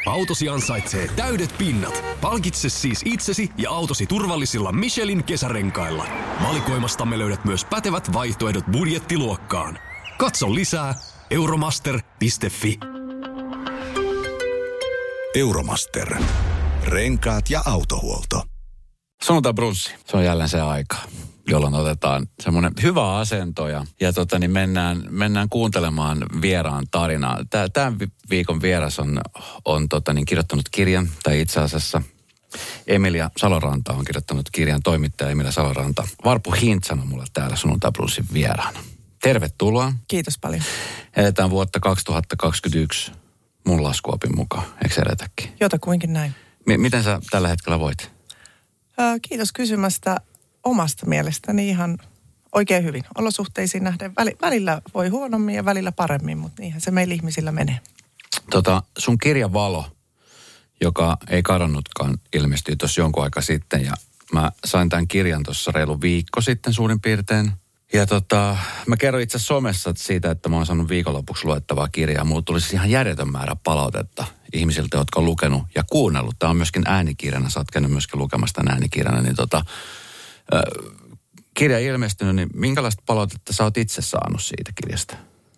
Autosi ansaitsee täydet pinnat. Palkitse siis itsesi ja autosi turvallisilla Michelin kesärenkailla. Valikoimastamme löydät myös pätevät vaihtoehdot budjettiluokkaan. Katso lisää euromaster.fi. Euromaster. Renkaat ja autohuolto. Sunnuntai brunssi. Se on jälleen se aika, jolloin otetaan semmoinen hyvä asento ja mennään kuuntelemaan vieraan tarinaa. Tämän viikon vieras on kirjoittanut kirjan, tai itse asiassa Emilia Saloranta on kirjoittanut kirjan, toimittaja Emilia Saloranta. Varpu Hintsan on mulle täällä Sunnuntai brunssin vieraana. Tervetuloa. Kiitos paljon. Eletään vuotta 2021 mun laskuopin mukaan, eikö eletäkin? Jotakuinkin näin. Miten sä tällä hetkellä voit? Kiitos kysymästä. Omasta mielestäni ihan oikein hyvin. Olosuhteisiin nähden välillä voi huonommin ja välillä paremmin, mutta niinhän se meillä ihmisillä menee. Sun kirja Valo, joka ei kadonnutkaan, ilmestyi tuossa jonkun aika sitten ja mä sain tämän kirjan tuossa reilu viikko sitten suurin piirtein. Ja mä kerroin itse somessa siitä, että mä oon saanut viikonlopuksi luettavaa kirjaa. Mulla tuli siis ihan järjetön määrä palautetta ihmisiltä, jotka on lukenut ja kuunnellut. Tämä on myöskin äänikirjana, sä oot käynyt myöskin lukemassa tämän äänikirjana, niin kirja ilmestynyt, niin minkälaista palautetta sä oot itse saanut siitä kirjasta?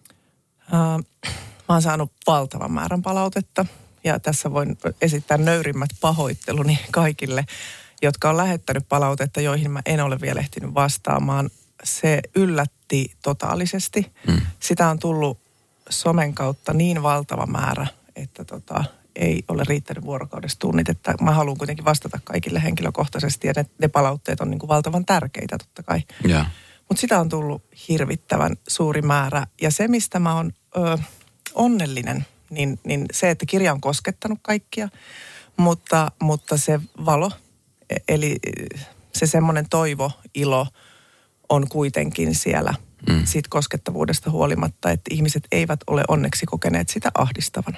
Mä oon saanut valtavan määrän palautetta ja tässä voin esittää nöyrimmät pahoitteluni kaikille, jotka on lähettänyt palautetta, joihin mä en ole vielä ehtinyt vastaamaan. Se yllätti totaalisesti. Sitä on tullut somen kautta niin valtava määrä, että ei ole riittänyt vuorokaudessa tunnit, että mä haluan kuitenkin vastata kaikille henkilökohtaisesti ja ne palautteet on niin kuin valtavan tärkeitä totta kai. Yeah. Mutta sitä on tullut hirvittävän suuri määrä ja se, mistä mä oon onnellinen, niin se, että kirja on koskettanut kaikkia, mutta se valo, eli se semmoinen toivo, ilo on kuitenkin siellä siitä koskettavuudesta huolimatta, että ihmiset eivät ole onneksi kokeneet sitä ahdistavana.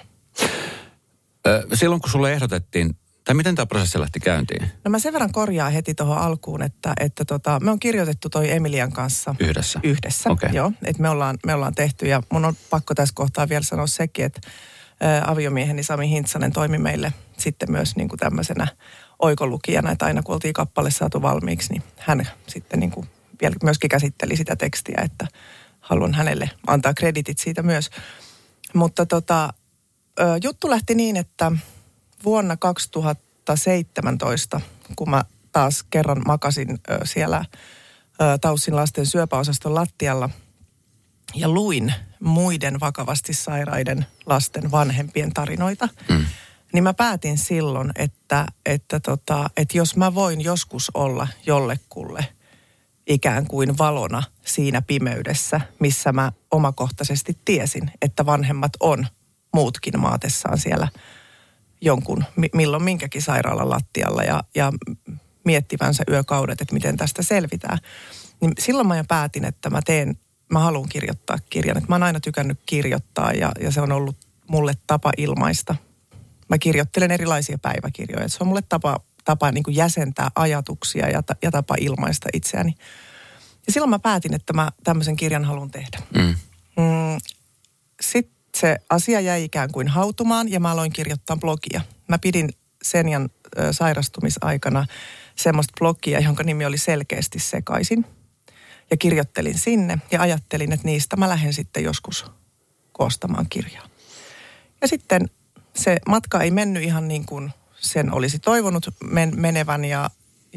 Silloin kun sulle ehdotettiin, tai miten tämä prosessi lähti käyntiin? No mä sen verran korjaan heti tuohon alkuun, että me on kirjoitettu toi Emilian kanssa. Yhdessä, okay. Joo. Että me ollaan tehty ja mun on pakko tässä kohtaa vielä sanoa sekin, että aviomieheni Sami Hintsanen toimi meille sitten myös niin kuin tämmöisenä oikolukijana, että aina kun oltiin kappale saatu valmiiksi, niin hän sitten niin kuin vielä myöskin käsitteli sitä tekstiä, että haluan hänelle antaa kreditit siitä myös. Mutta juttu lähti niin, että vuonna 2017, kun mä taas kerran makasin siellä Taussin lasten syöpäosaston lattialla ja luin muiden vakavasti sairaiden lasten vanhempien tarinoita, niin mä päätin silloin, että jos mä voin joskus olla jollekulle ikään kuin valona siinä pimeydessä, missä mä omakohtaisesti tiesin, että vanhemmat on muutkin maatessaan siellä jonkun, milloin minkäkin sairaalan lattialla ja miettivänsä yökaudet, että miten tästä selvitään. Niin silloin mä jo päätin, että mä haluan kirjoittaa kirjan. Että mä oon aina tykännyt kirjoittaa ja se on ollut mulle tapa ilmaista. Mä kirjoittelen erilaisia päiväkirjoja. Se on mulle tapa niin kuin jäsentää ajatuksia ja tapa ilmaista itseäni. Ja silloin mä päätin, että mä tämmöisen kirjan haluan tehdä. Sitten se asia jäi ikään kuin hautumaan ja mä aloin kirjoittaa blogia. Mä pidin Senjan sairastumisaikana semmoista blogia, jonka nimi oli Selkeästi sekaisin. Ja kirjoittelin sinne ja ajattelin, että niistä mä lähden sitten joskus koostamaan kirjaa. Ja sitten se matka ei mennyt ihan niin kuin sen olisi toivonut menevän ja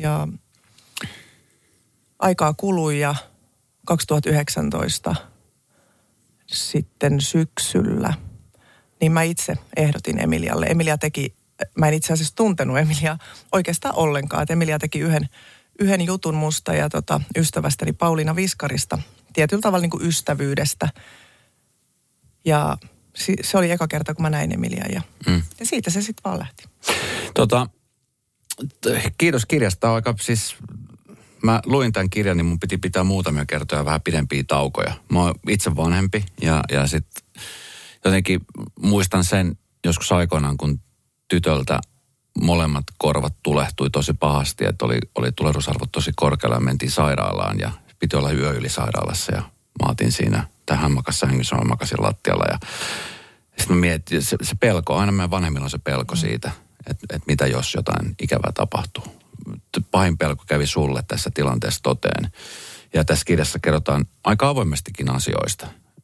aikaa kului ja 2019 sitten syksyllä, niin mä itse ehdotin Emilialle. Mä en itse asiassa tuntenut Emiliaa oikeastaan ollenkaan. Että Emilia teki yhden jutun musta ja ystävästäni Pauliina Viskarista, tietyllä tavalla niin kuin ystävyydestä. Ja se oli eka kerta, kun mä näin Emilian ja siitä se sitten vaan lähti. Kiitos kirjasta. Aika siis, mä luin tämän kirjan, niin mun piti pitää muutamia kertoja vähän pidempiä taukoja. Mä oon itse vanhempi ja sitten jotenkin muistan sen joskus aikoinaan, kun tytöltä molemmat korvat tulehtui tosi pahasti, että oli tulehdusarvot tosi korkealla ja mentiin sairaalaan ja piti olla yö yli sairaalassa ja mä otin siinä, tai hän makasi sängyssä, mä makasin lattialla ja Sitten mä mietin, se pelko, aina meidän vanhemmilla on se pelko siitä, että mitä jos jotain ikävää tapahtuu. Pahin pelko kävi sulle tässä tilanteessa toteen. Ja tässä kirjassa kerrotaan aika avoimestikin asioista.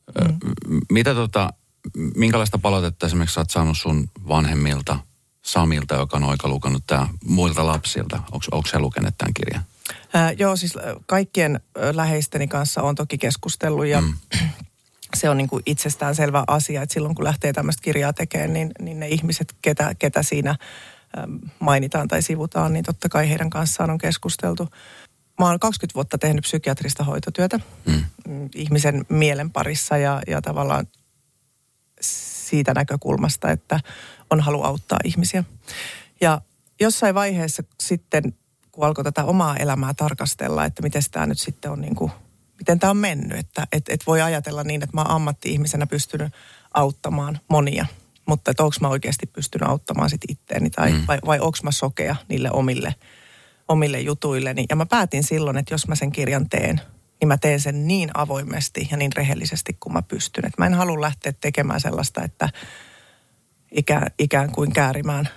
Minkälaista palautetta esimerkiksi sä oot saanut sun vanhemmilta, Samilta, joka on oikalukannut tää, muilta lapsilta? Onko se lukenut tämän kirjan? Joo, siis kaikkien läheisteni kanssa on toki keskustellut ja se on niin kuin itsestäänselvä asia, että silloin kun lähtee tämmöistä kirjaa tekemään, niin ne ihmiset, ketä siinä mainitaan tai sivutaan, niin totta kai heidän kanssaan on keskusteltu. Mä oon 20 vuotta tehnyt psykiatrista hoitotyötä ihmisen mielen parissa ja tavallaan siitä näkökulmasta, että on halu auttaa ihmisiä. Ja jossain vaiheessa sitten, kun alkoi tätä omaa elämää tarkastella, että miten tämä nyt sitten on niin kuin, miten tämä on mennyt, että voi ajatella niin, että mä oon ammatti-ihmisenä pystynyt auttamaan monia, mutta että onko mä oikeasti pystynyt auttamaan sit itteeni vai onko mä sokea niille omille jutuilleni. Ja mä päätin silloin, että jos mä sen kirjan teen, niin mä teen sen niin avoimesti ja niin rehellisesti kuin mä pystyn. Että mä en halua lähteä tekemään sellaista, että ikään kuin käärimään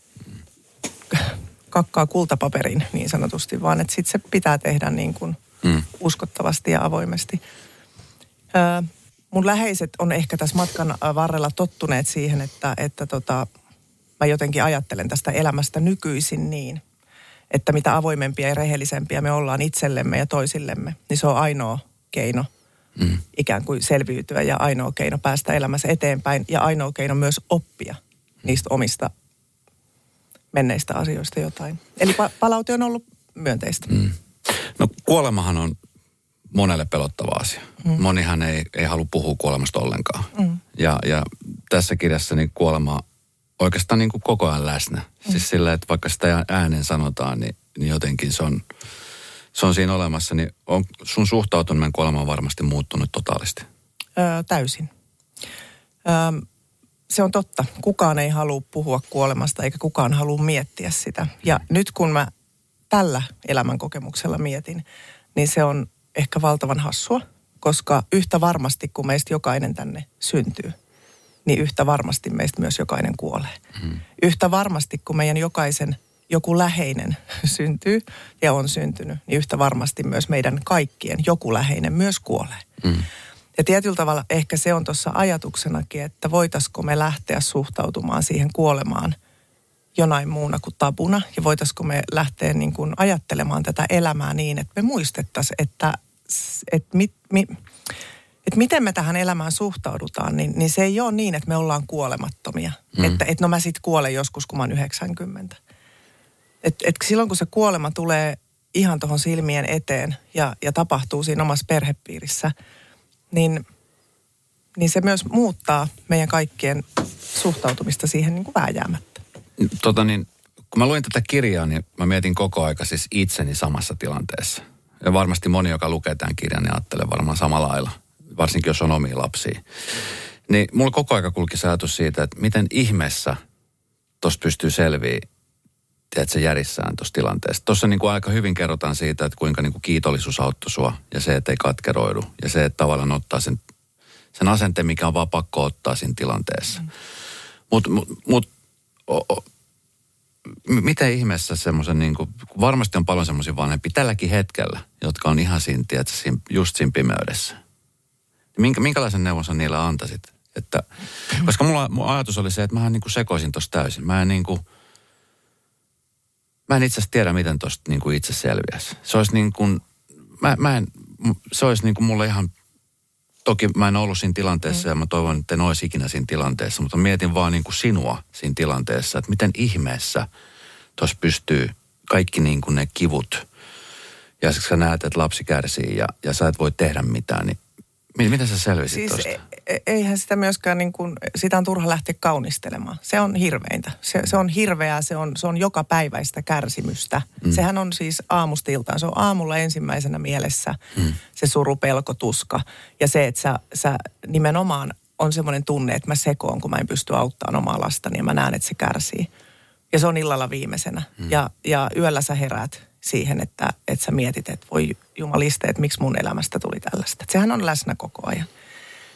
kakkaa kultapaperin niin sanotusti, vaan että sitten se pitää tehdä niin kuin uskottavasti ja avoimesti. Mun läheiset on ehkä tässä matkan varrella tottuneet siihen, että mä jotenkin ajattelen tästä elämästä nykyisin niin, että mitä avoimempia ja rehellisempiä me ollaan itsellemme ja toisillemme, niin se on ainoa keino ikään kuin selviytyä ja ainoa keino päästä elämässä eteenpäin ja ainoa keino myös oppia niistä omista menneistä asioista jotain. Eli palaute on ollut myönteistä. No kuolemahan on monelle pelottava asia. Monihan ei halua puhua kuolemasta ollenkaan. Ja tässä kirjassa niin kuolema oikeastaan niin kuin koko ajan läsnä. Siis sillä, että vaikka sitä äänen sanotaan, niin jotenkin se on siinä olemassa. Niin on sun suhtautuminen kuolemaan varmasti muuttunut totaalisti? Täysin. Se on totta. Kukaan ei halua puhua kuolemasta eikä kukaan halua miettiä sitä. Ja nyt kun mä tällä elämänkokemuksella mietin, niin se on ehkä valtavan hassua, koska yhtä varmasti kun meistä jokainen tänne syntyy, niin yhtä varmasti meistä myös jokainen kuolee. Yhtä varmasti kun meidän jokaisen joku läheinen syntyy ja on syntynyt, niin yhtä varmasti myös meidän kaikkien joku läheinen myös kuolee. Ja tietyllä tavalla ehkä se on tuossa ajatuksenakin, että voitaisiko me lähteä suhtautumaan siihen kuolemaan jonain muuna kuin tabuna. Ja voitaisiko me lähteä niin kuin ajattelemaan tätä elämää niin, että me muistettaisiin, että miten me tähän elämään suhtaudutaan, niin se ei ole niin, että me ollaan kuolemattomia. Että no mä sit kuolen joskus, kun mä oon 90. Että silloin, kun se kuolema tulee ihan tuohon silmien eteen ja tapahtuu siinä omassa perhepiirissä, niin se myös muuttaa meidän kaikkien suhtautumista siihen niin kuin vääjäämättä. Kun mä luin tätä kirjaa, niin mä mietin koko aika siis itseni samassa tilanteessa. Ja varmasti moni, joka lukee tämän kirjan, niin ajattelee varmaan samalla lailla, varsinkin jos on omia lapsia. Niin mulla koko aika kulki se ajatus siitä, että miten ihmeessä tuossa pystyy selviä, tiedätkö, järjissään tuossa tilanteessa. Tuossa niin kuin aika hyvin kerrotaan siitä, että kuinka niin kuin kiitollisuus auttoi sua ja se, että ei katkeroidu. Ja se, että tavallaan ottaa sen asenteen, mikä on vaan pakko ottaa siinä tilanteessa. Miten ihmeessä semmoisen, niin kuin, varmasti on paljon semmoisia vanhempia tälläkin hetkellä, jotka on ihan siinä, tiedätkö, just siinä pimeydessä. Minkälaisen neuvon sä niille antaisit? Koska mun ajatus oli se, että mähän niin kuin sekoisin tuossa täysin. Mä en itse asiassa tiedä, miten tuosta niin kuin itse selviäisi. Se olisi niin kuin, se olisi niin kuin mulle ihan, toki mä en ollut siinä tilanteessa ja mä toivon, että en olisi ikinä siinä tilanteessa, mutta mietin vaan niin kuin sinua siinä tilanteessa, että miten ihmeessä tuossa pystyy kaikki niin kuin ne kivut ja sä näet, että lapsi kärsii ja sä et voi tehdä mitään, niin miten sä selvisit tuosta? Eihän sitä myöskään niin kuin, sitä on turha lähteä kaunistelemaan. Se on hirveintä. Se on hirveää, se on jokapäiväistä kärsimystä. Sehän on siis aamusta iltaan. Se on aamulla ensimmäisenä mielessä se suru, pelko, tuska. Ja se, että sä nimenomaan on semmoinen tunne, että mä sekoon, kun mä en pysty auttamaan omaa lastani ja mä näen, että se kärsii. Ja se on illalla viimeisenä. Ja yöllä sä heräät siihen, että sä mietit, että voi jumaliste, että miksi mun elämästä tuli tällaista. Että sehän on läsnä koko ajan.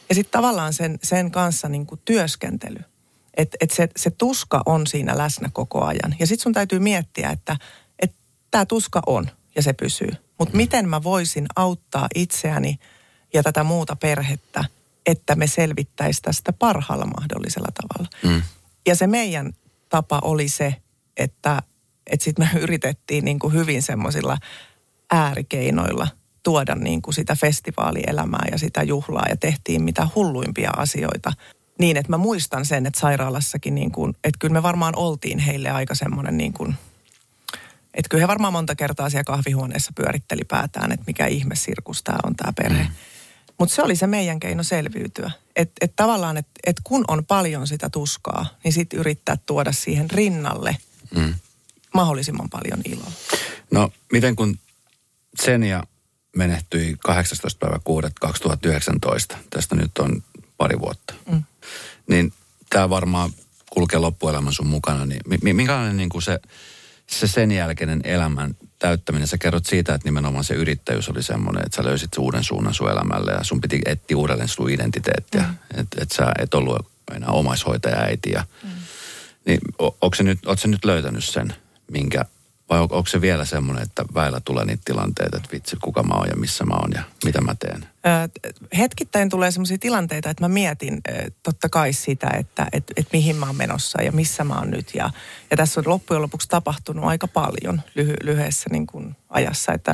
Ja sitten tavallaan sen kanssa niin kuin työskentely. Että se tuska on siinä läsnä koko ajan. Ja sitten sun täytyy miettiä, että tämä tuska on ja se pysyy. Mutta miten mä voisin auttaa itseäni ja tätä muuta perhettä, että me selvittäisiin tästä parhaalla mahdollisella tavalla. Ja se meidän tapa oli se, että sitten me yritettiin niin kuin hyvin semmoisilla äärikeinoilla tuoda niin kuin sitä festivaalielämää ja sitä juhlaa ja tehtiin mitä hulluimpia asioita. Niin, että mä muistan sen, että sairaalassakin niin kuin, että kyllä me varmaan oltiin heille aika semmoinen niin kuin, että kyllä he varmaan monta kertaa siellä kahvihuoneessa pyöritteli päätään, että mikä ihmesirkus tämä on tämä perhe. Mutta se oli se meidän keino selviytyä. Että tavallaan, että kun on paljon sitä tuskaa, niin sitten yrittää tuoda siihen rinnalle mahdollisimman paljon iloa. No, miten kun Xenia menehtyi 18.6.2019, tästä nyt on pari vuotta, niin tämä varmaan kulkee loppuelämän sun mukana, niin minkälainen niin kuin se sen jälkeinen elämän täyttäminen, sä kerrot siitä, että nimenomaan se yrittäjyys oli semmoinen, että sä löysit uuden suunnan sun elämälle ja sun piti etsiä uudelleen sun identiteettiä. Että sä et ollut enää omaishoitaja äiti. Niin ootko sä nyt löytänyt sen, vai onko se vielä semmoinen, että väillä tulee niitä tilanteita, että vitsi, kuka mä oon ja missä mä oon ja mitä mä teen? Hetkittäin tulee semmoisia tilanteita, että mä mietin totta kai sitä, että mihin mä oon menossa ja missä mä oon nyt. Ja tässä on loppujen lopuksi tapahtunut aika paljon lyhyessä niin kuin ajassa, että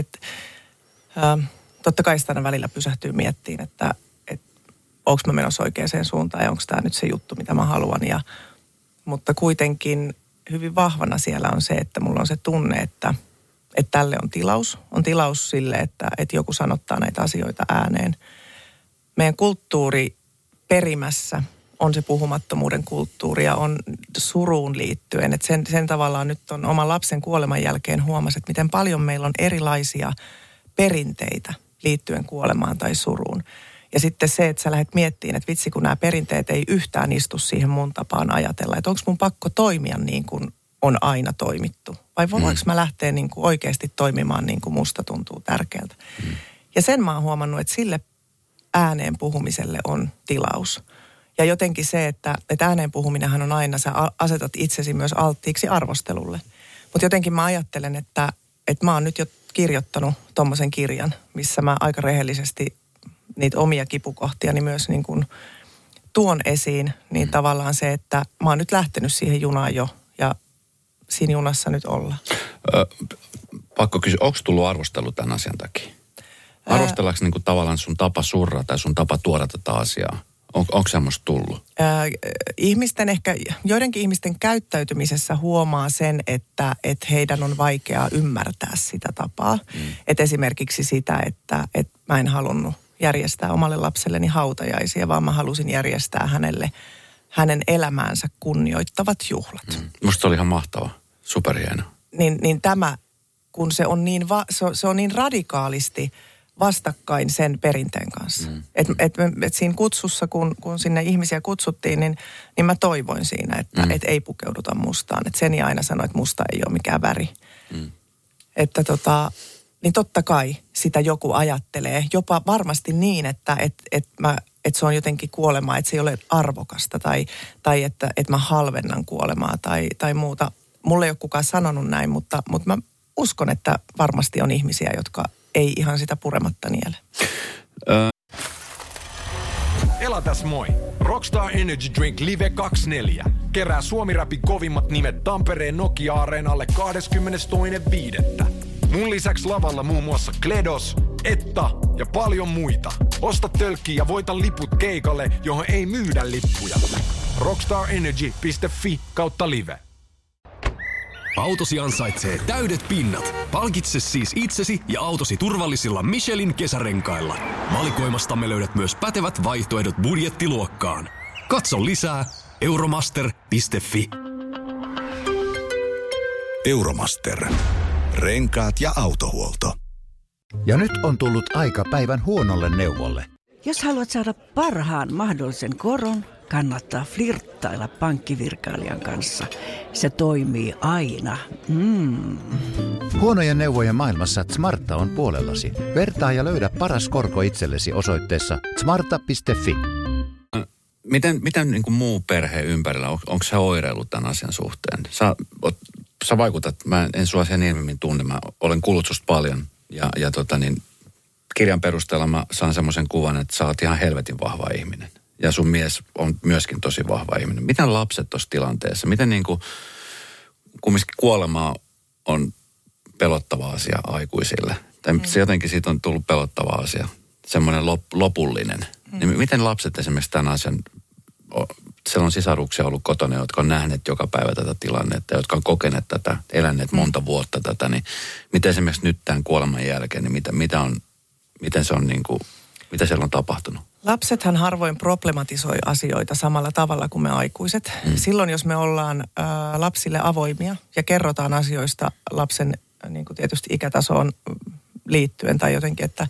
totta kai sitä välillä pysähtyy miettiin, että onko mä menossa oikeaan suuntaan ja onko tämä nyt se juttu, mitä mä haluan. Mutta kuitenkin hyvin vahvana siellä on se, että mulla on se tunne, että tälle on tilaus. On tilaus sille, että joku sanottaa näitä asioita ääneen. Meidän kulttuuri perimässä on se puhumattomuuden kulttuuri ja on suruun liittyen. Että sen tavallaan nyt on oman lapsen kuoleman jälkeen huomasi, että miten paljon meillä on erilaisia perinteitä liittyen kuolemaan tai suruun. Ja sitten se, että sä lähdet miettimään, että vitsi kun nämä perinteet ei yhtään istu siihen mun tapaan ajatella. Että onko mun pakko toimia niin kuin on aina toimittu? Vai voinko mä lähteä niin kuin oikeasti toimimaan niin kuin musta tuntuu tärkeältä? Ja sen mä oon huomannut, että sille ääneen puhumiselle on tilaus. Ja jotenkin se, että ääneen puhuminenhan on aina, sä asetat itsesi myös alttiiksi arvostelulle. Mutta jotenkin mä ajattelen, että mä oon nyt jo kirjoittanut tommosen kirjan, missä mä aika rehellisesti niitä omia kipukohtiani myös niin kuin tuon esiin, niin tavallaan se, että mä oon nyt lähtenyt siihen junaan jo ja siinä junassa nyt ollaan. Pakko kysyä, onko tullut arvostelu tämän asian takia? Arvostellaanko niin kuin tavallaan sun tapa surra tai sun tapa tuoda tätä asiaa? Onko semmoista tullut? Joidenkin ihmisten käyttäytymisessä huomaa sen, että heidän on vaikeaa ymmärtää sitä tapaa. Että esimerkiksi sitä, että mä en halunnut järjestää omalle lapselleni hautajaisia, vaan mä halusin järjestää hänelle hänen elämäänsä kunnioittavat juhlat. Musta se oli ihan mahtava, superhieno. Niin tämä, kun se on se on niin radikaalisti vastakkain sen perinteen kanssa. Että siinä kutsussa, kun sinne ihmisiä kutsuttiin, niin mä toivoin siinä, että ei pukeuduta mustaan. Että Xenia aina sanoi, että musta ei ole mikään väri. Että niin totta kai sitä joku ajattelee, jopa varmasti niin, että se on jotenkin kuolemaa, että se ei ole arvokasta tai että mä halvennan kuolemaa tai muuta. Mulle ei ole kukaan sanonut näin, mutta mä uskon, että varmasti on ihmisiä, jotka ei ihan sitä purematta niele. Elatas moi! Rockstar Energy Drink Live 24. Kerää Suomi-rapin kovimmat nimet Tampereen Nokia-areenalle 22.5. Mun lisäksi lavalla muun muassa Kledos, Etta ja paljon muita. Osta tölkki ja voita liput keikalle, johon ei myydä lippuja. rockstarenergy.fi/live. Autosi ansaitsee täydet pinnat. Palkitse siis itsesi ja autosi turvallisilla Michelin kesärenkailla. Valikoimastamme löydät myös pätevät vaihtoehdot budjettiluokkaan. Katso lisää euromaster.fi. Euromaster. Renkaat ja autohuolto. Ja nyt on tullut aika päivän huonolle neuvolle. Jos haluat saada parhaan mahdollisen koron, kannattaa flirttailla pankkivirkailijan kanssa. Se toimii aina. Huonojen neuvojen maailmassa Smarta on puolellasi. Vertaa ja löydä paras korko itsellesi osoitteessa smarta.fi. Miten niin kuin muu perhe ympärillä, onko se oireillut tämän asian suhteen? Sä vaikutat, mä en sua sen ilmemmin tunne, mä olen kuullut susta paljon ja kirjan perusteella mä saan semmoisen kuvan, että sä oot ihan helvetin vahva ihminen. Ja sun mies on myöskin tosi vahva ihminen. Miten lapset tuossa tilanteessa? Miten niin kuin, kumminkin kuolema on pelottava asia aikuisille? Tai se jotenkin siitä on tullut pelottava asia, semmoinen lopullinen. Niin miten lapset esimerkiksi tämän asian, siellä on sisaruksia ollut kotona, jotka on nähneet joka päivä tätä tilannetta, jotka on kokeneet tätä, eläneet monta vuotta tätä, niin miten esimerkiksi nyt tämän kuoleman jälkeen, niin miten se on niin kuin, mitä siellä on tapahtunut? Lapsethan harvoin problematisoi asioita samalla tavalla kuin me aikuiset. Silloin, jos me ollaan lapsille avoimia ja kerrotaan asioista lapsen niin kuin tietysti ikätasoon liittyen tai jotenkin, että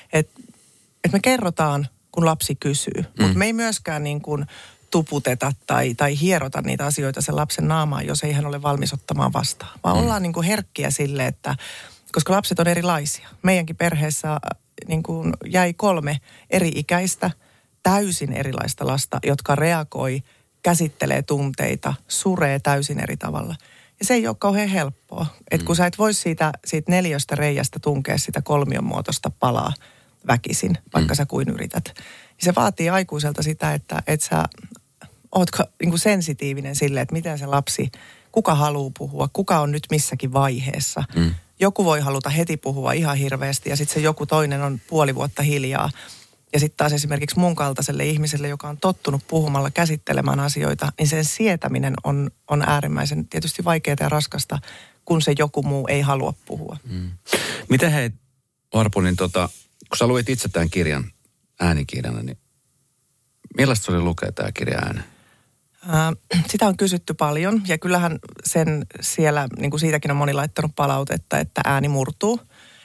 me kerrotaan, kun lapsi kysyy. Mutta me ei myöskään niin kuin tuputeta tai hierota niitä asioita sen lapsen naamaan, jos ei hän ole valmis ottamaan vastaan. Vaan ollaan niin kuin herkkiä sille, että koska lapset on erilaisia. Meidänkin perheessä niin kuin jäi 3 eri-ikäistä, täysin erilaista lasta, jotka reagoi, käsittelee tunteita, suree täysin eri tavalla. Ja se ei ole kauhean helppoa. Että kun sä et voi siitä 4 reiästä tunkea sitä 3 muotoista palaa väkisin, vaikka sä kuin yrität. Ja se vaatii aikuiselta sitä, että sä ootko niin kuin sensitiivinen sille, että miten se lapsi, kuka haluaa puhua, kuka on nyt missäkin vaiheessa. Joku voi haluta heti puhua ihan hirveästi ja sitten se joku toinen on puoli vuotta hiljaa. Ja sitten taas esimerkiksi mun kaltaiselle ihmiselle, joka on tottunut puhumalla, käsittelemään asioita, niin sen sietäminen on äärimmäisen tietysti vaikeaa ja raskasta, kun se joku muu ei halua puhua. Miten hei, Varpu, niin kun sä luit itse tämän kirjan äänikirjana, niin millaista se oli lukea tämä kirja ääni? Sitä on kysytty paljon ja kyllähän sen siellä, niin kuin siitäkin on moni laittanut palautetta, että ääni murtuu.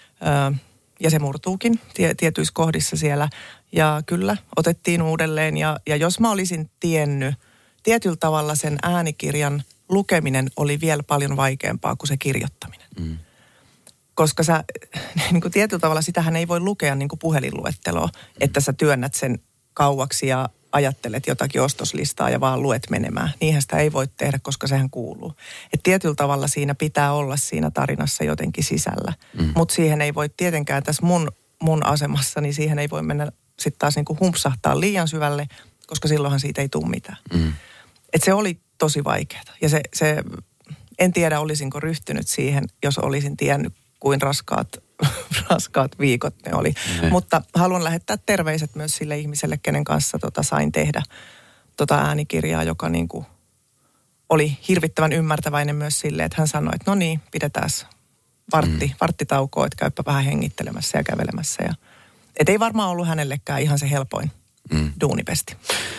Ja se murtuukin tietyissä kohdissa siellä. Ja kyllä, otettiin uudelleen ja jos mä olisin tiennyt, tietyllä tavalla sen äänikirjan lukeminen oli vielä paljon vaikeampaa kuin se kirjoittaminen. Koska sä, niin kuin tietyllä tavalla sitähän ei voi lukea niin kuin puhelinluetteloa, että sä työnnät sen kauaksi ja ajattelet jotakin ostoslistaa ja vaan luet menemään. Niinhän sitä ei voi tehdä, koska sehän kuuluu. Et tietyllä tavalla siinä pitää olla siinä tarinassa jotenkin sisällä. Mutta siihen ei voi tietenkään tässä mun asemassa, niin siihen ei voi mennä sitten taas niinku humpsahtaa liian syvälle, koska silloinhan siitä ei tule mitään. Et se oli tosi vaikeaa. Ja se en tiedä olisinko ryhtynyt siihen, jos olisin tiennyt, kuin raskaat viikot ne oli. Mutta haluan lähettää terveiset myös sille ihmiselle, kenen kanssa sain tehdä äänikirjaa, joka niinku oli hirvittävän ymmärtäväinen myös sille, että hän sanoi, että no niin, pidetään varttitaukoa, että käypä vähän hengittelemässä ja kävelemässä. Että ei varmaan ollut hänellekään ihan se helpoin duunipesti.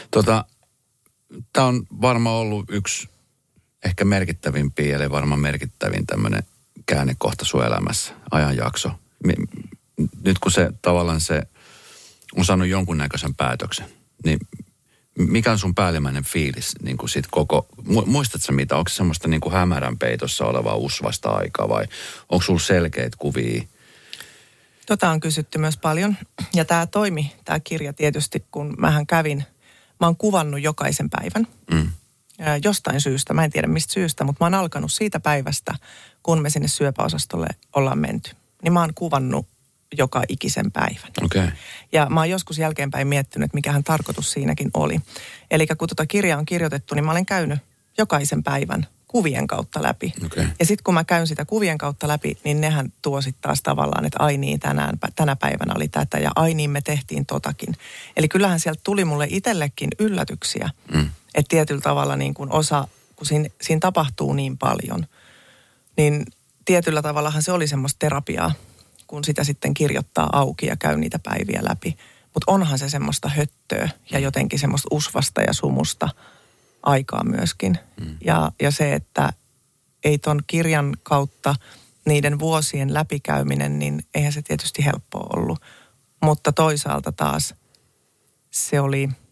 Tämä on varmaan ollut yksi ehkä merkittävimpiä, eli varmaan merkittävin tämmöinen käännekohta sun elämässä, ajanjakso. Nyt kun se tavallaan se on saanut jonkunnäköisen päätöksen, niin mikä on sun päällimmäinen fiilis niin kuin sit koko, muistatko mitä, onko se semmoista niin kuin hämärän peitossa olevaa usvasta aikaa vai onko sulla selkeät kuvia? On kysytty myös paljon ja tämä kirja tietysti, kun mä oon kuvannut jokaisen päivän. Jostain syystä, mä en tiedä mistä syystä, mutta mä oon alkanut siitä päivästä, kun me sinne syöpäosastolle ollaan menty. Niin mä oon kuvannut joka ikisen päivän. Okay. Ja mä oon joskus jälkeenpäin miettinyt, että mikähän tarkoitus siinäkin oli. Eli kun kirjaa on kirjoitettu, niin mä olen käynyt jokaisen päivän kuvien kautta läpi. Okay. Ja sitten kun mä käyn sitä kuvien kautta läpi, niin nehän tuo sitten taas tavallaan, että ai niin, tänä päivänä oli tätä ja ai niin, me tehtiin totakin. Eli kyllähän sieltä tuli mulle itsellekin yllätyksiä. Että tietyllä tavalla niin kuin kun siinä tapahtuu niin paljon, niin tietyllä tavallahan se oli semmoista terapiaa, kun sitä sitten kirjoittaa auki ja käy niitä päiviä läpi. Mutta onhan se semmoista höttöä ja jotenkin semmoista usvasta ja sumusta aikaa myöskin. Ja se, että ei ton kirjan kautta niiden vuosien läpikäyminen, niin eihän se tietysti helppoa ollut. Mutta toisaalta taas se oli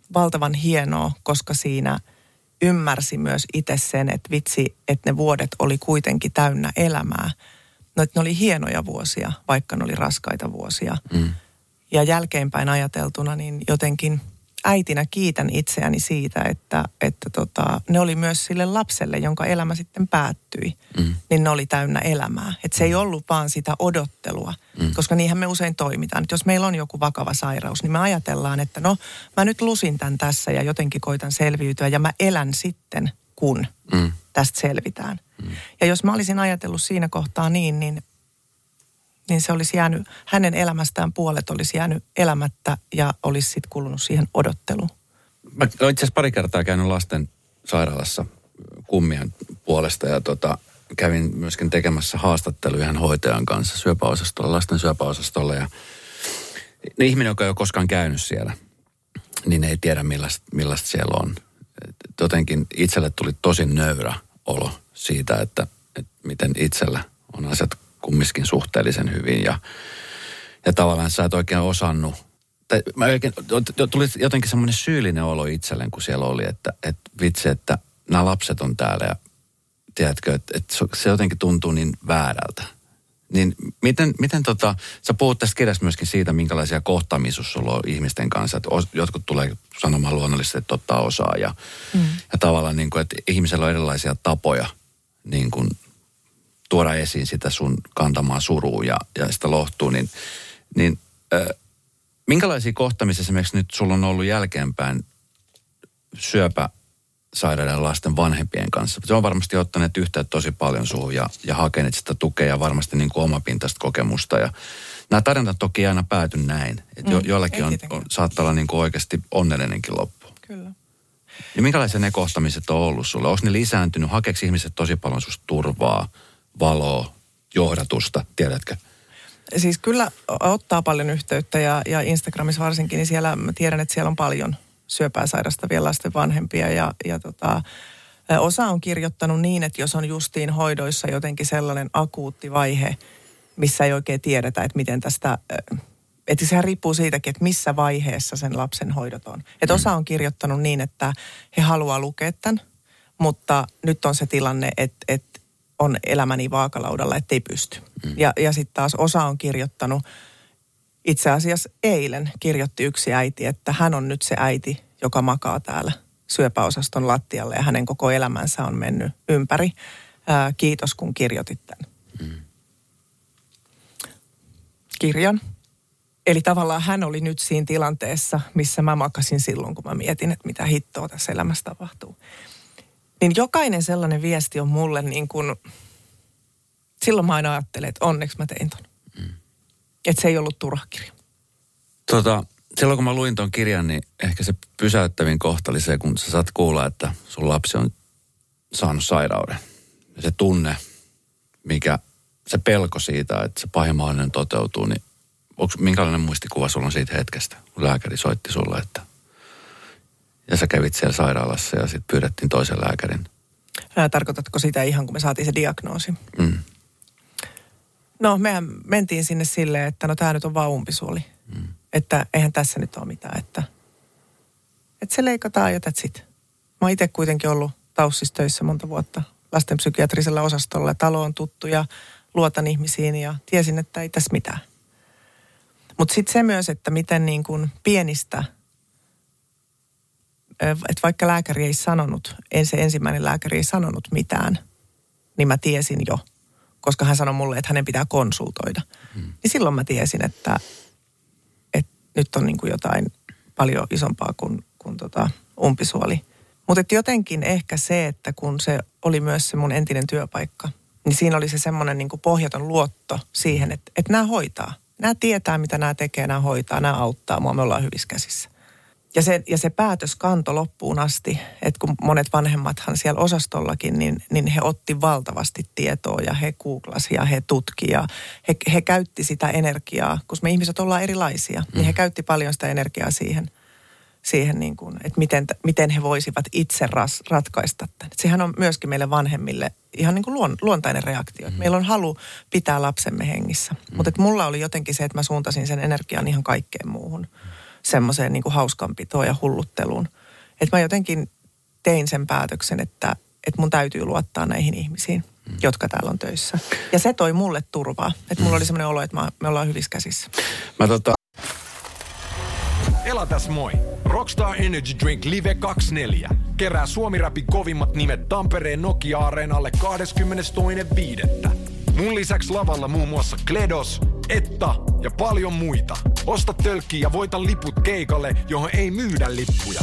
valtavan hienoa, koska siinä ymmärsi myös itse sen, että vitsi, että ne vuodet oli kuitenkin täynnä elämää. No, että ne oli hienoja vuosia, vaikka ne oli raskaita vuosia. Ja jälkeenpäin ajateltuna, niin jotenkin äitinä kiitän itseäni siitä, että ne oli myös sille lapselle, jonka elämä sitten päättyi, niin ne oli täynnä elämää. Että se ei ollut vaan sitä odottelua, koska niinhän me usein toimitaan. Että jos meillä on joku vakava sairaus, niin me ajatellaan, että no mä nyt lusin tämän tässä ja jotenkin koitan selviytyä ja mä elän sitten, kun tästä selvitään. Ja jos mä olisin ajatellut siinä kohtaa niin se olisi jäänyt, hänen elämästään puolet olisi jäänyt elämättä ja olisi sitten kulunut siihen odotteluun. Mä olen itse asiassa pari kertaa käynyt lasten sairaalassa kummien puolesta ja kävin myöskin tekemässä haastatteluja ihan hoitajan kanssa syöpäosastolla, lasten syöpäosastolla. Ja ihminen, joka ei ole koskaan käynyt siellä, niin ei tiedä millaista siellä on. Jotenkin itselle tuli tosi nöyrä olo siitä, että miten itsellä on asiat kumminkin suhteellisen hyvin ja tavallaan sä et oikein osannut. Tuli jotenkin semmoinen syyllinen olo itselleen, kun siellä oli, että vitsi, että nämä lapset on täällä ja tiedätkö, että se jotenkin tuntuu niin väärältä. Niin miten sä puhut tästä kirjasta myöskin siitä, minkälaisia kohtaamisia sulla on ihmisten kanssa, että jotkut tulee sanomaan luonnollisesti, että ottaa osaa ja tavallaan niin kuin, että ihmisellä on erilaisia tapoja niin kuin tuoda esiin sitä sun kantamaa surua ja sitä lohtua, niin minkälaisia kohtaamisia esimerkiksi nyt sulla on ollut jälkeenpäin syöpäsairaiden lasten vanhempien kanssa? Se on varmasti ottaneet yhteyttä tosi paljon suhun ja hakeneet sitä tukea ja varmasti niin kuin omapintaista kokemusta. Ja nämä tarinat toki ei aina pääty näin. Että joillakin saattaa olla niin kuin oikeasti onnellinenkin loppu. Kyllä. Ja minkälaisia ne kohtaamiset on ollut sulle? Onko ne lisääntynyt? Hakeeko ihmiset tosi paljon susta turvaa, valoa, johdatusta, tiedätkö? Siis kyllä ottaa paljon yhteyttä ja Instagramissa varsinkin, niin siellä mä tiedän, että siellä on paljon syöpää sairastavia lasten vanhempia ja osa on kirjoittanut niin, että jos on justiin hoidoissa jotenkin sellainen akuutti vaihe, missä ei oikein tiedetä, että miten tästä, että sehän riippuu siitäkin, että missä vaiheessa sen lapsen hoidot on. Että osa on kirjoittanut niin, että he haluaa lukea tämän, mutta nyt on se tilanne, että on elämäni vaakalaudalla, ettei pysty. Ja sitten taas osa on kirjoittanut, itse asiassa eilen kirjoitti yksi äiti, että hän on nyt se äiti, joka makaa täällä syöpäosaston lattialle ja hänen koko elämänsä on mennyt ympäri. Kiitos, kun kirjoitit tämän kirjan. Eli tavallaan hän oli nyt siinä tilanteessa, missä mä makasin silloin, kun mä mietin, että mitä hittoa tässä elämässä tapahtuu. Niin jokainen sellainen viesti on mulle niin kuin, silloin mä aina ajattelen, että onneksi mä tein ton. Että se ei ollut turha kirja. Silloin kun mä luin ton kirjan, niin ehkä se pysäyttävin kohta oli se, kun sä saat kuulla, että sun lapsi on saanut sairauden. Ja se tunne, se pelko siitä, että se pahin mahdollinen toteutuu, niin minkälainen muistikuva sulla on siitä hetkestä, kun lääkäri soitti sulle, että ja sä kävit siellä sairaalassa ja sitten pyydettiin toisen lääkärin. Tarkoitatko sitä ihan, kun me saatiin se diagnoosi? No, mehän mentiin sinne silleen, että no tää nyt on vaan umpisuoli. Että eihän tässä nyt ole mitään, että se leikataan ja that's it. Mä oon itse kuitenkin ollut Taussissa töissä monta vuotta lastenpsykiatrisella osastolla. Talo on tuttu ja luotan ihmisiin ja tiesin, että ei tässä mitään. Mutta sitten se myös, että miten niin kuin pienistä, että vaikka lääkäri ei sanonut, se ensimmäinen lääkäri ei sanonut mitään, niin mä tiesin jo, koska hän sanoi mulle, että hänen pitää konsultoida. Niin silloin mä tiesin, että nyt on niin kuin jotain paljon isompaa kuin umpisuoli. Mutta jotenkin ehkä se, että kun se oli myös se mun entinen työpaikka, niin siinä oli se semmoinen niin kuin pohjaton luotto siihen, että nämä hoitaa. Nämä tietää, mitä nämä tekee, nämä hoitaa, nämä auttaa mua, me ollaan hyvissä käsissä. Ja se päätös kanto loppuun asti, että kun monet vanhemmathan siellä osastollakin, niin he otti valtavasti tietoa ja he googlasi ja he tutki ja he käytti sitä energiaa, koska me ihmiset ollaan erilaisia, niin he käytti paljon sitä energiaa siihen niin kuin, että miten he voisivat itse ratkaista tämän. Et sehän on myöskin meille vanhemmille ihan niin kuin luontainen reaktio. Meillä on halu pitää lapsemme hengissä, mutta mulla oli jotenkin se, että mä suuntasin sen energian ihan kaikkeen muuhun. semmoiseen niin kuin hauskanpitoon ja hullutteluun. Että mä jotenkin tein sen päätöksen, että mun täytyy luottaa näihin ihmisiin, jotka täällä on töissä. Ja se toi mulle turvaa. Että mulla oli semmoinen olo, että me ollaan hyvissä käsissä. Elatäs moi. Rockstar Energy Drink Live 24. Kerää Suomi-rapin kovimmat nimet Tampereen Nokia-areenalle 22.5. Mun lisäksi lavalla muun muassa Kledos, Etta ja paljon muita. Osta tölkkiä ja voita liput keikalle, johon ei myydä lippuja.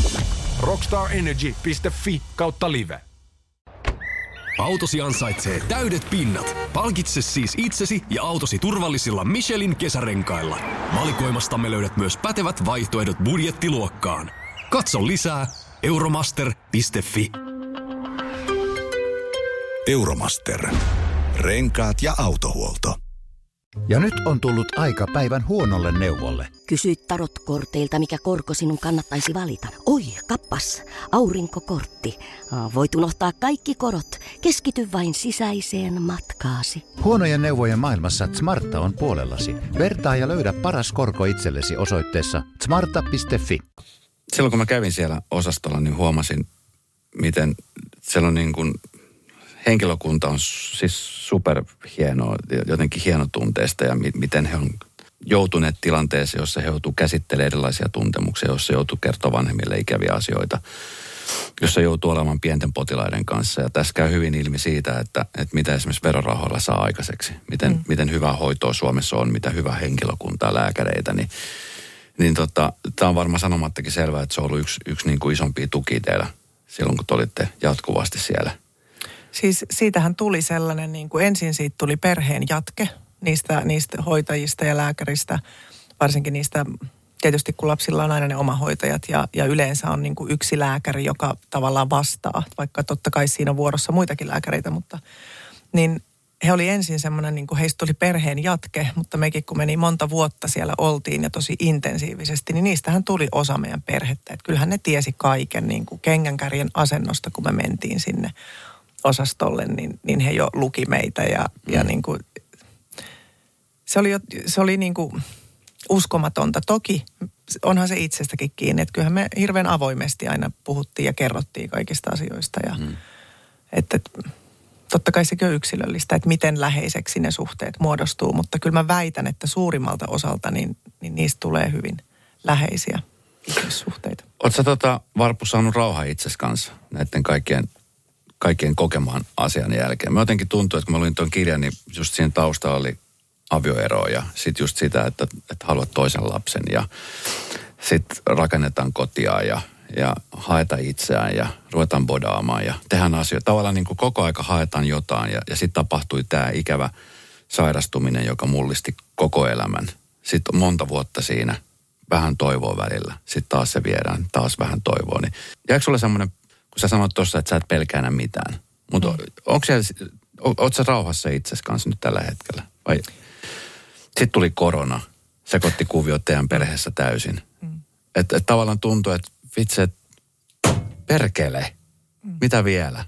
rockstarenergy.fi/live. Autosi ansaitsee täydet pinnat. Palkitse siis itsesi ja autosi turvallisilla Michelin kesärenkailla. Valikoimastamme löydät myös pätevät vaihtoehdot budjettiluokkaan. Katso lisää euromaster.fi. Euromaster. Renkaat ja autohuolto. Ja nyt on tullut aika päivän huonolle neuvolle. Kysy tarotkorteilta, mikä korko sinun kannattaisi valita. Oi, kappas, aurinkokortti. Voit unohtaa kaikki korot. Keskity vain sisäiseen matkaasi. Huonojen neuvojen maailmassa Smarta on puolellasi. Vertaa ja löydä paras korko itsellesi osoitteessa smarta.fi. Silloin kun mä kävin siellä osastolla, niin huomasin, miten siellä on niin kuin henkilökunta on siis superhienoa, jotenkin hienotunteista ja miten he on joutuneet tilanteeseen, jossa he joutuu käsittelemään erilaisia tuntemuksia, jossa joutuu kertoa vanhemmille ikäviä asioita, jossa joutuu olemaan pienten potilaiden kanssa. Ja tässä käy hyvin ilmi siitä, että mitä esimerkiksi verorahoilla saa aikaiseksi, miten hyvää hoitoa Suomessa on, mitä hyvää henkilökuntaa, lääkäreitä, niin tämä on varmaan sanomattakin selvää, että se on ollut yksi niin kuin isompia tukia teillä silloin, kun te olitte jatkuvasti siellä. Siis siitähän tuli sellainen, niin kuin ensin siitä tuli perheen jatke niistä hoitajista ja lääkäristä, varsinkin niistä, tietysti kun lapsilla on aina ne omahoitajat ja yleensä on niin kuin yksi lääkäri, joka tavallaan vastaa, vaikka totta kai siinä vuorossa muitakin lääkäreitä, mutta niin he oli ensin semmoinen, niin kuin heistä tuli perheen jatke, mutta mekin kun meni monta vuotta siellä oltiin ja tosi intensiivisesti, niin niistähän tuli osa meidän perhettä. Että kyllähän ne tiesi kaiken niin kuin kengänkärjen asennosta, kun me mentiin sinne osastolle, niin he jo luki meitä ja niin kuin, se oli niin kuin uskomatonta. Toki onhan se itsestäkin kiinni, että kyllähän me hirveän avoimesti aina puhuttiin ja kerrottiin kaikista asioista ja että totta kai sekin on yksilöllistä, että miten läheiseksi ne suhteet muodostuu, mutta kyllä mä väitän, että suurimmalta osalta niin niistä tulee hyvin läheisiä suhteita. Oletko sä Varpu saanut rauhaa itsesi kanssa näiden kaikkien kokemaan asian jälkeen? Mä jotenkin tuntuu, että kun mä luin tuon kirjan, niin just siinä taustalla oli avioero ja sitten just sitä, että haluat toisen lapsen ja sitten rakennetaan kotia ja haetaan itseään ja ruvetaan bodaamaan ja tehdään asioita. Tavallaan niin kuin koko aika haetaan jotain ja sitten tapahtui tämä ikävä sairastuminen, joka mullisti koko elämän. Sitten monta vuotta siinä, vähän toivoa välillä. Sitten taas se viedään, taas vähän toivoa. Niin jääkö sulle semmoinen, kun sä sanoit tuossa, että sä et pelkää enää mitään. Mutta ootko sä rauhassa itsesi kanssa nyt tällä hetkellä? Vai sitten tuli korona, sekoitti kuviot teidän perheessä täysin. Että tavallaan tuntuu, että vitsi, että perkele. Mitä vielä?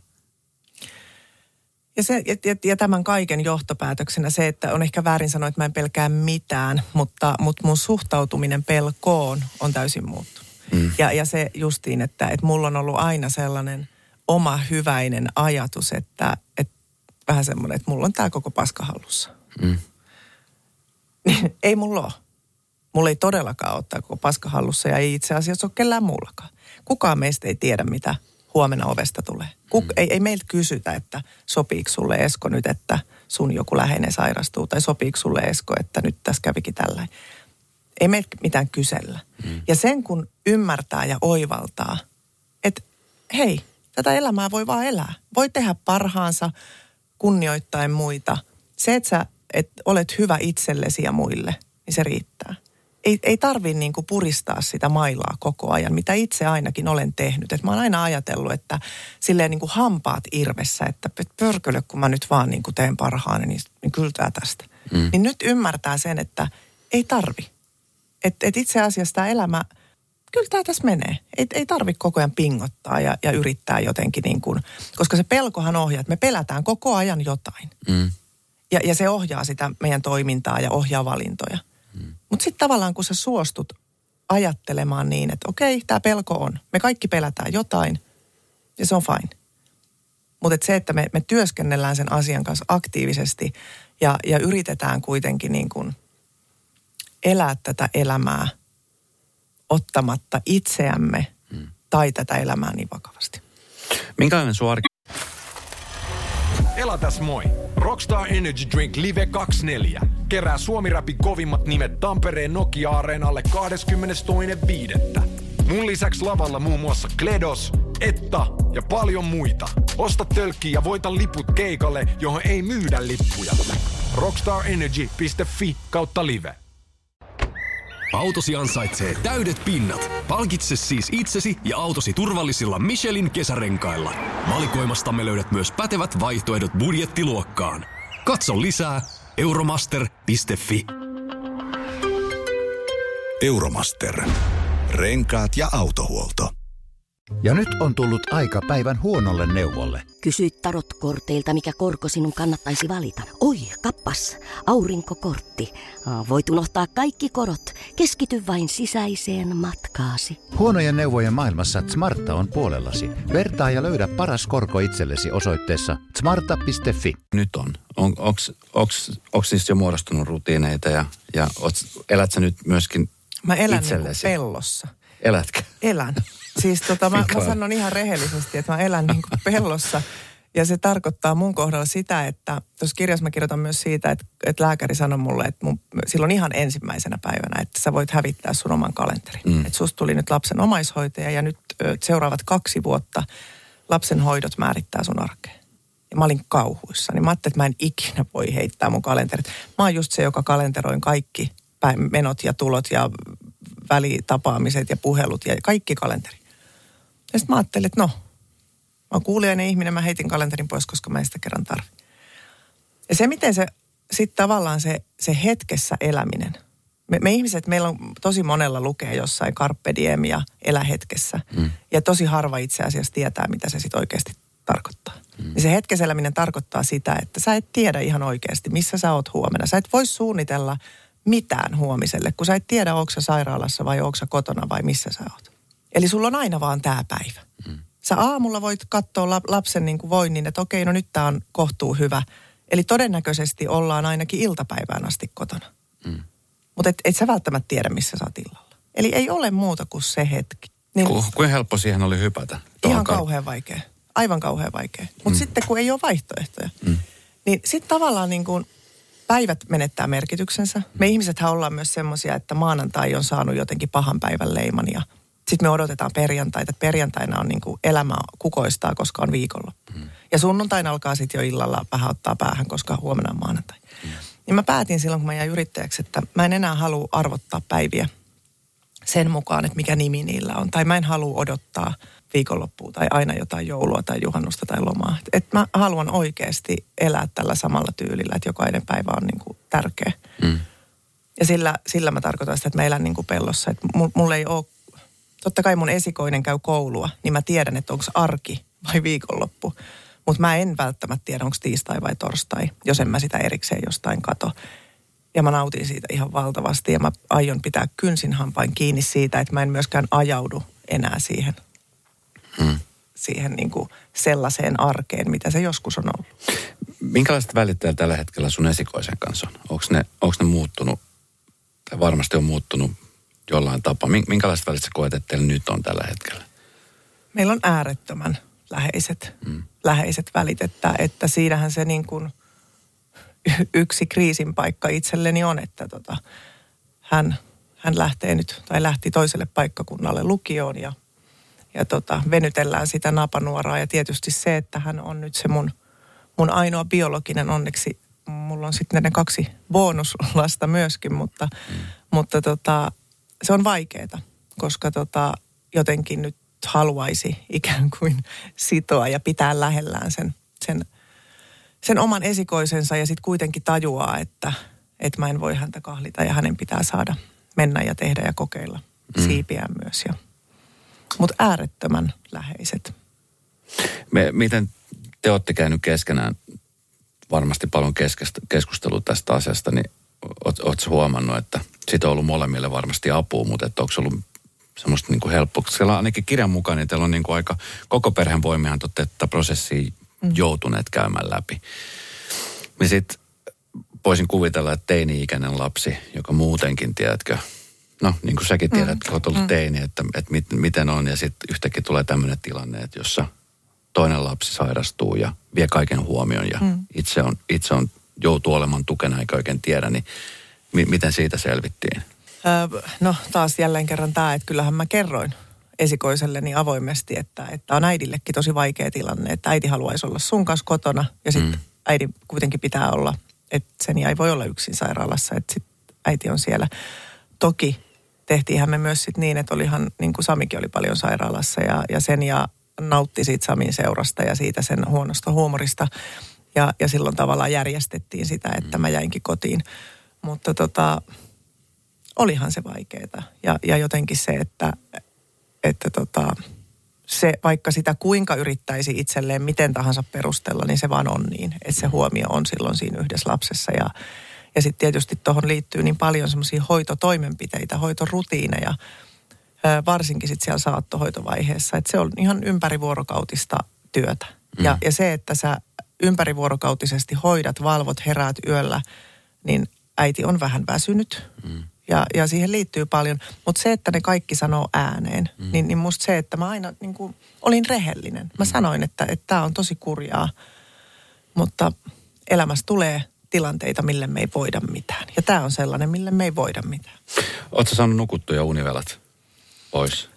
Ja tämän kaiken johtopäätöksenä se, että on ehkä väärin sanoa, että mä en pelkää mitään, mutta mun suhtautuminen pelkoon on täysin muuttunut. Ja se justiin, että mulla on ollut aina sellainen oma hyväinen ajatus, että vähän semmoinen, että mulla on tää koko paska hallussa. Ei mulla ole. Mulla ei todellakaan ole tää koko paska hallussa ja ei itse asiassa ole kellään muullakaan. Kukaan meistä ei tiedä, mitä huomenna ovesta tulee. Ei meiltä kysytä, että sopiiko sulle Esko nyt, että sun joku läheinen sairastuu, tai sopiiko sulle Esko, että nyt tässä kävikin tällainen. Ei meiltä mitään kysellä. Ja sen kun ymmärtää ja oivaltaa, että hei, tätä elämää voi vaan elää. Voi tehdä parhaansa kunnioittaen muita. Se, että sä olet hyvä itsellesi ja muille, niin se riittää. Ei tarvitse niinku puristaa sitä mailaa koko ajan, mitä itse ainakin olen tehnyt. Et mä oon aina ajatellut, että silleen niinku hampaat irvessä, että pörkölö, kun mä nyt vaan niinku teen parhaani, niin kyltää tästä. Niin nyt ymmärtää sen, että ei tarvi. Että itse asiassa tämä elämä, kyllä tämä tässä menee. Ei tarvitse koko ajan pingottaa ja yrittää jotenkin niin kuin, koska se pelkohan ohjaa, että me pelätään koko ajan jotain. Ja se ohjaa sitä meidän toimintaa ja ohjaa valintoja. Mutta sitten tavallaan kun sä suostut ajattelemaan niin, että okei, tämä pelko on. Me kaikki pelätään jotain ja se on fine. Mutta se, että me työskennellään sen asian kanssa aktiivisesti ja yritetään kuitenkin niin kuin elää tätä elämää ottamatta itseämme tai tätä elämää niin vakavasti. Minkälainen sun arki? Ela täs moi. Rockstar Energy Drink Live 24. Kerää Suomi-rapin kovimmat nimet Tampereen Nokia-areenalle 22.5. Mun lisäksi lavalla muun muassa Kledos, Etta ja paljon muita. Osta tölkkiä ja voita liput keikalle, johon ei myydä lippuja. rockstarenergy.fi/live. Autosi ansaitsee täydet pinnat. Palkitse siis itsesi ja autosi turvallisilla Michelin kesärenkailla. Valikoimastamme löydät myös pätevät vaihtoehdot budjettiluokkaan. Katso lisää euromaster.fi. Euromaster. Renkaat ja autohuolto. Ja nyt on tullut aika päivän huonolle neuvolle. Kysy tarotkorteilta, mikä korko sinun kannattaisi valita. Oi, kappas, aurinkokortti. Voit unohtaa kaikki korot. Keskity vain sisäiseen matkaasi. Huonojen neuvojen maailmassa Smarta on puolellasi. Vertaa ja löydä paras korko itsellesi osoitteessa smarta.fi. Nyt on. Onko siis jo muodostunut rutiineita ja elät sä nyt myöskin Mä elän itsellesi? niin kuin pellossa. Elätkö? Elän. Siis mä sanon ihan rehellisesti, että mä elän niin kuin pellossa. Ja se tarkoittaa mun kohdalla sitä, että tuossa kirjassa mä kirjoitan myös siitä, että lääkäri sanoi mulle, että silloin ihan ensimmäisenä päivänä, että sä voit hävittää sun oman kalenterin. Että susta tuli nyt lapsen omaishoitaja ja nyt seuraavat 2 vuotta lapsen hoidot määrittää sun arkeen. Ja mä olin kauhuissa, niin mä ajattelin, että mä en ikinä voi heittää mun kalenterit. Mä oon just se, joka kalenteroin kaikki menot ja tulot ja välitapaamiset ja puhelut ja kaikki kalenteri. Ja sitten mä ajattelin, että mä oon kuulijainen ihminen, mä heitin kalenterin pois, koska mä en sitä kerran tarvi. Ja se, miten se sitten tavallaan se hetkessä eläminen. Me ihmiset, meillä on tosi monella lukee jossain carpe diem ja elä hetkessä. Ja tosi harva itse asiassa tietää, mitä se sitten oikeasti tarkoittaa. Ja se hetkessä eläminen tarkoittaa sitä, että sä et tiedä ihan oikeasti, missä sä oot huomenna. Sä et voi suunnitella mitään huomiselle, kun sä et tiedä, onko sä sairaalassa vai onko sä kotona vai missä sä oot. Eli sulla on aina vaan tää päivä. Sä aamulla voit katsoa lapsen niin kuin voinnin, että okei, no nyt tää on kohtuu hyvä. Eli todennäköisesti ollaan ainakin iltapäivään asti kotona. Mutta et sä välttämättä tiedä, missä sä oot illalla. Eli ei ole muuta kuin se hetki. Niin, Kuinka helppo siihen oli hypätä? Ihan kauhean vaikea. Aivan kauhean vaikea. Mutta sitten kun ei ole vaihtoehtoja, niin sitten tavallaan niin kuin päivät menettää merkityksensä. Me ihmisethän ollaan myös semmoisia, että maanantai on saanut jotenkin pahan päivän leiman ja sitten me odotetaan perjantaita. Perjantaina on niin kuin elämä kukoistaa, koska on viikonloppu. Ja sunnuntaina alkaa sitten jo illalla vähän ottaa päähän, koska huomenna on maanantai. Niin mä päätin silloin, kun mä jäin yrittäjäksi, että mä en enää halua arvottaa päiviä sen mukaan, että mikä nimi niillä on. Tai mä en halua odottaa viikonloppua tai aina jotain joulua tai juhannusta tai lomaa. Että mä haluan oikeasti elää tällä samalla tyylillä, että jokainen päivä on niin kuin tärkeä. Ja sillä mä tarkoitan sitä, että mä elän niin kuin pellossa. Että mulla ei ole, totta kai mun esikoinen käy koulua, niin mä tiedän, että onko arki vai viikonloppu. Mutta mä en välttämättä tiedä, onko tiistai vai torstai, jos en mä sitä erikseen jostain kato. Ja mä nautin siitä ihan valtavasti ja mä aion pitää kynsin hampain kiinni siitä, että mä en myöskään ajaudu enää siihen niin kuin sellaiseen arkeen, mitä se joskus on ollut. Minkälaiset välit teillä tällä hetkellä sun esikoisen kanssa on? Onko ne muuttunut, tai varmasti on muuttunut jollain tapaa? Minkälaiset välit sä koet, että teillä nyt on tällä hetkellä? Meillä on äärettömän läheiset välit, että siinähän se niin kuin yksi kriisin paikka itselleni on, että hän lähtee nyt, tai lähti toiselle paikkakunnalle lukioon ja venytellään sitä napanuoraa. Ja tietysti se, että hän on nyt se mun ainoa biologinen, onneksi mulla on sitten ne 2 bonuslasta myöskin, mutta se on vaikeaa, koska jotenkin nyt haluaisi ikään kuin sitoa ja pitää lähellään sen oman esikoisensa ja sitten kuitenkin tajuaa, että mä en voi häntä kahlita ja hänen pitää saada mennä ja tehdä ja kokeilla siipiään myös. Mutta äärettömän läheiset. Miten te olette käynyt keskenään varmasti paljon keskustelua tästä asiasta, niin ootko huomannut, että siitä on ollut molemmille varmasti apua, mutta että onko se ollut semmoista niin kuin helppoa. Siellä on ainakin kirjan mukaan, niin teillä on niin kuin aika koko perheen voimihan tätä prosessia joutuneet käymään läpi. Ja sitten voisin kuvitella, että teini-ikäinen lapsi, joka muutenkin, tiedätkö, no niin kuin säkin tiedät, kun olet ollut teini, että miten on, ja sitten yhtäkkiä tulee tämmöinen tilanne, että jossa toinen lapsi sairastuu ja vie kaiken huomion ja itse on joutuu olemaan tukena eikä oikein tiedä, niin miten siitä selvittiin? No taas jälleen kerran tämä, että kyllähän mä kerroin esikoiselleni avoimesti, että on äidillekin tosi vaikea tilanne, että äiti haluaisi olla sun kanssa kotona ja sitten äiti kuitenkin pitää olla, että sen ei voi olla yksin sairaalassa, että sitten äiti on siellä. Toki tehtiinhän me myös sitten niin, että olihan, niin kuin Samikin oli paljon sairaalassa ja sen ja nautti siitä Samin seurasta ja siitä sen huonosta huumorista ja silloin tavallaan järjestettiin sitä, että mä jäinkin kotiin. Mutta olihan se vaikeaa ja jotenkin se, että se vaikka sitä kuinka yrittäisi itselleen miten tahansa perustella, niin se vaan on niin, että se huomio on silloin siinä yhdessä lapsessa ja sitten tietysti tuohon liittyy niin paljon semmoisia hoitotoimenpiteitä, hoitorutiineja, varsinkin sitten siellä saattohoitovaiheessa, että se on ihan ympärivuorokautista työtä. Ja se, että sä ympärivuorokautisesti hoidat, valvot, heräät yöllä, niin äiti on vähän väsynyt ja siihen liittyy paljon. Mutta se, että ne kaikki sanoo ääneen, niin musta se, että mä aina niin kuin olin rehellinen. Mä sanoin, että tämä on tosi kurjaa, mutta elämässä tulee tilanteita, mille me ei voida mitään. Ja tämä on sellainen, mille me ei voida mitään. Ootko saanut nukuttua jo univelat pois?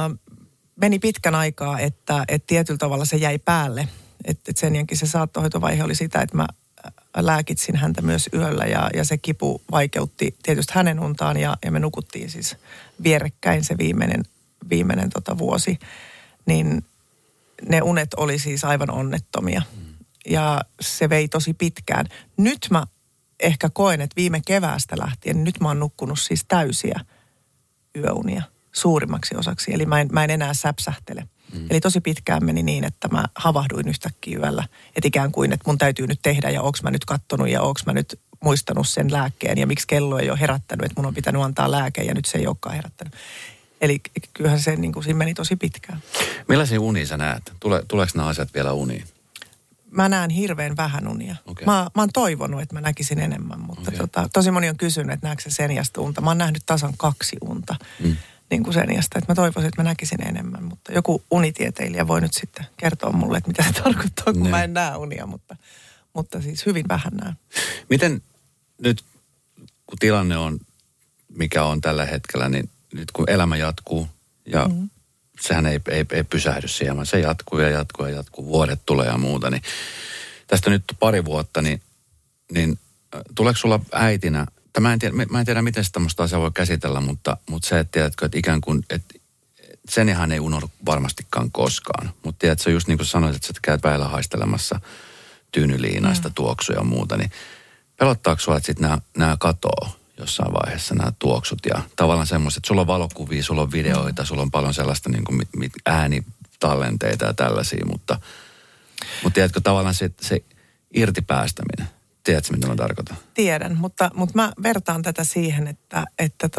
Meni pitkän aikaa, että tietyllä tavalla se jäi päälle. Että sen jälkeen se saattohoitovaihe oli sitä, että mä lääkitsin häntä myös yöllä ja se kipu vaikeutti tietysti hänen untaan ja me nukuttiin siis vierekkäin se viimeinen vuosi. Niin ne unet oli siis aivan onnettomia ja se vei tosi pitkään. Nyt mä ehkä koen, että viime keväästä lähtien, nyt mä oon nukkunut siis täysiä yöunia suurimmaksi osaksi. Eli mä en enää säpsähtele. Eli tosi pitkään meni niin, että mä havahduin yhtäkkiä yöllä. Että ikään kuin, että mun täytyy nyt tehdä ja oonko mä nyt kattonut ja oonko mä nyt muistanut sen lääkkeen ja miksi kello ei ole herättänyt, että mun on pitänyt antaa lääke ja nyt se ei olekaan herättänyt. Eli kyllähän se niin kuin siinä meni tosi pitkään. Millaisia unia sä näet? Tuleeko nämä asiat vielä uniin? Mä näen hirveän vähän unia. Okay. Mä oon toivonut, että mä näkisin enemmän, mutta tosi moni on kysynyt, että näetkö se Senjasta unta. Mä oon nähnyt tasan 2 unta. Niin kuin Senjasta, että mä toivoisin, että mä näkisin enemmän, mutta joku unitieteilijä voi nyt sitten kertoa mulle, että mitä se tarkoittaa, kun mä en näe unia, mutta siis hyvin vähän näen. Miten nyt, kun tilanne on, mikä on tällä hetkellä, niin nyt kun elämä jatkuu ja sehän ei pysähdy siihen, vaan se jatkuu ja jatkuu ja jatkuu, vuodet tulee ja muuta, niin tästä nyt 2 vuotta, niin tuleeko sulla äitinä, mä en tiedä, miten sitä tämmöistä asiaa voi käsitellä, mutta se, että tiedätkö, että ikään kuin, että Senjahan ei unohdu varmastikaan koskaan. Mutta tiedätkö, just niin kuin sanoit, että sä käyt väillä haistelemassa tyynyliinaista tuoksuja ja muuta, niin pelottaako sua, että sitten nämä katoo jossain vaiheessa, nämä tuoksut ja tavallaan semmoiset, että sulla on valokuvia, sulla on videoita, sulla on paljon sellaista niin kuin äänitallenteita ja tällaisia, mutta tiedätkö, tavallaan se irtipäästäminen. Tiedätkö, mitä mä tarkoitan? Tiedän, mutta mä vertaan tätä siihen, että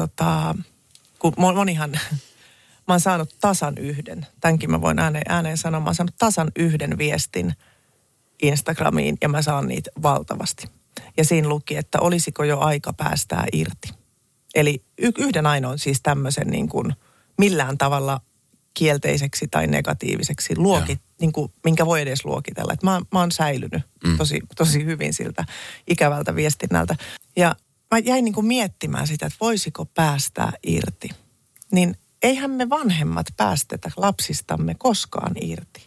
kun monihan, mä oon saanut tasan 1, tämänkin mä voin ääneen sanoa, mä oon saanut tasan 1 viestin Instagramiin ja mä saan niitä valtavasti. Ja siinä luki, että olisiko jo aika päästää irti. Eli yhden ainoan siis tämmöisen niin kuin millään tavalla kielteiseksi tai negatiiviseksi niin kuin, minkä voi edes luokitella. Että mä oon säilynyt tosi hyvin siltä ikävältä viestinnältä. Ja mä jäin niin kuin miettimään sitä, että voisiko päästää irti. Niin eihän me vanhemmat päästetä lapsistamme koskaan irti.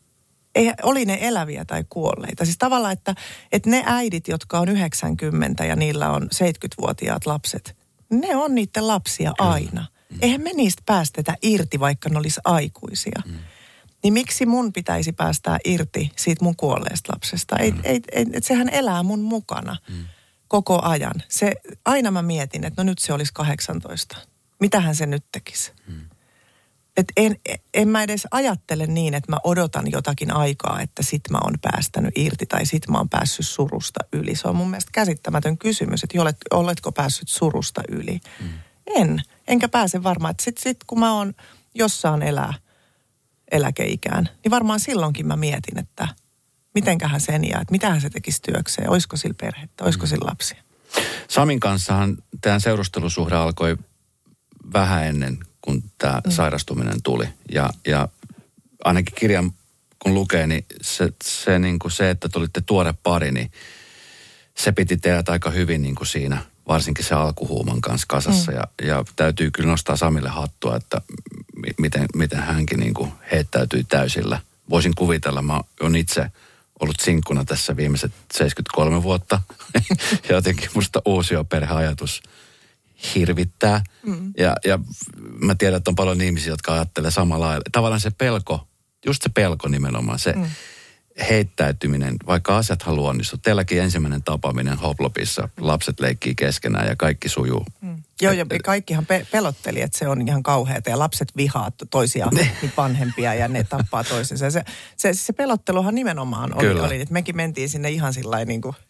Oli ne eläviä tai kuolleita. Siis tavallaan, että ne äidit, jotka on 90 ja niillä on 70-vuotiaat lapset, ne on niiden lapsia aina. Eihän me niistä päästetä irti, vaikka ne olisi aikuisia. Niin miksi mun pitäisi päästää irti siitä mun kuolleesta lapsesta? Sehän elää mun mukana koko ajan. Aina mä mietin, että no nyt se olisi 18. Mitähän se nyt tekisi? Että en mä edes ajattele niin, että mä odotan jotakin aikaa, että sit mä oon päästänyt irti tai sit mä oon päässyt surusta yli. Se on mun mielestä käsittämätön kysymys, että oletko päässyt surusta yli. Enkä pääse varmaan. Että sit kun mä oon jossain eläkeikään, niin varmaan silloinkin mä mietin, että mitenköhän sen jää, että mitähän se tekisi työkseen, olisiko sillä perhettä, olisiko sillä lapsia. Samin kanssahan tämän seurustelusuhde alkoi vähän ennen kuin tämä sairastuminen tuli. Ja ainakin kirjan kun lukee, niin se, niin kuin se, että tulitte tuore pari, niin se piti tehdä aika hyvin niin kuin siinä, varsinkin se alkuhuuman kanssa kasassa. Ja täytyy kyllä nostaa Samille hattua, että miten hänkin niin kuin heittäytyi täysillä. Voisin kuvitella, mä oon itse ollut sinkkuna tässä viimeiset 73 vuotta. Ja jotenkin musta uusioperheajatus hirvittää. Ja mä tiedän, että on paljon ihmisiä, jotka ajattelee samalla lailla. Tavallaan se pelko, just se pelko nimenomaan, se heittäytyminen, vaikka asiat haluaa onnistua. Teilläkin ensimmäinen tapaaminen Hoplopissa, lapset leikkii keskenään ja kaikki sujuu. Joo, ja kaikkihan pelotteli, että se on ihan kauheata ja lapset vihaa toisiaan vanhempia ja ne tappaa toisensa. Se pelotteluhan nimenomaan oli, että mekin mentiin sinne ihan sillain niin kuin,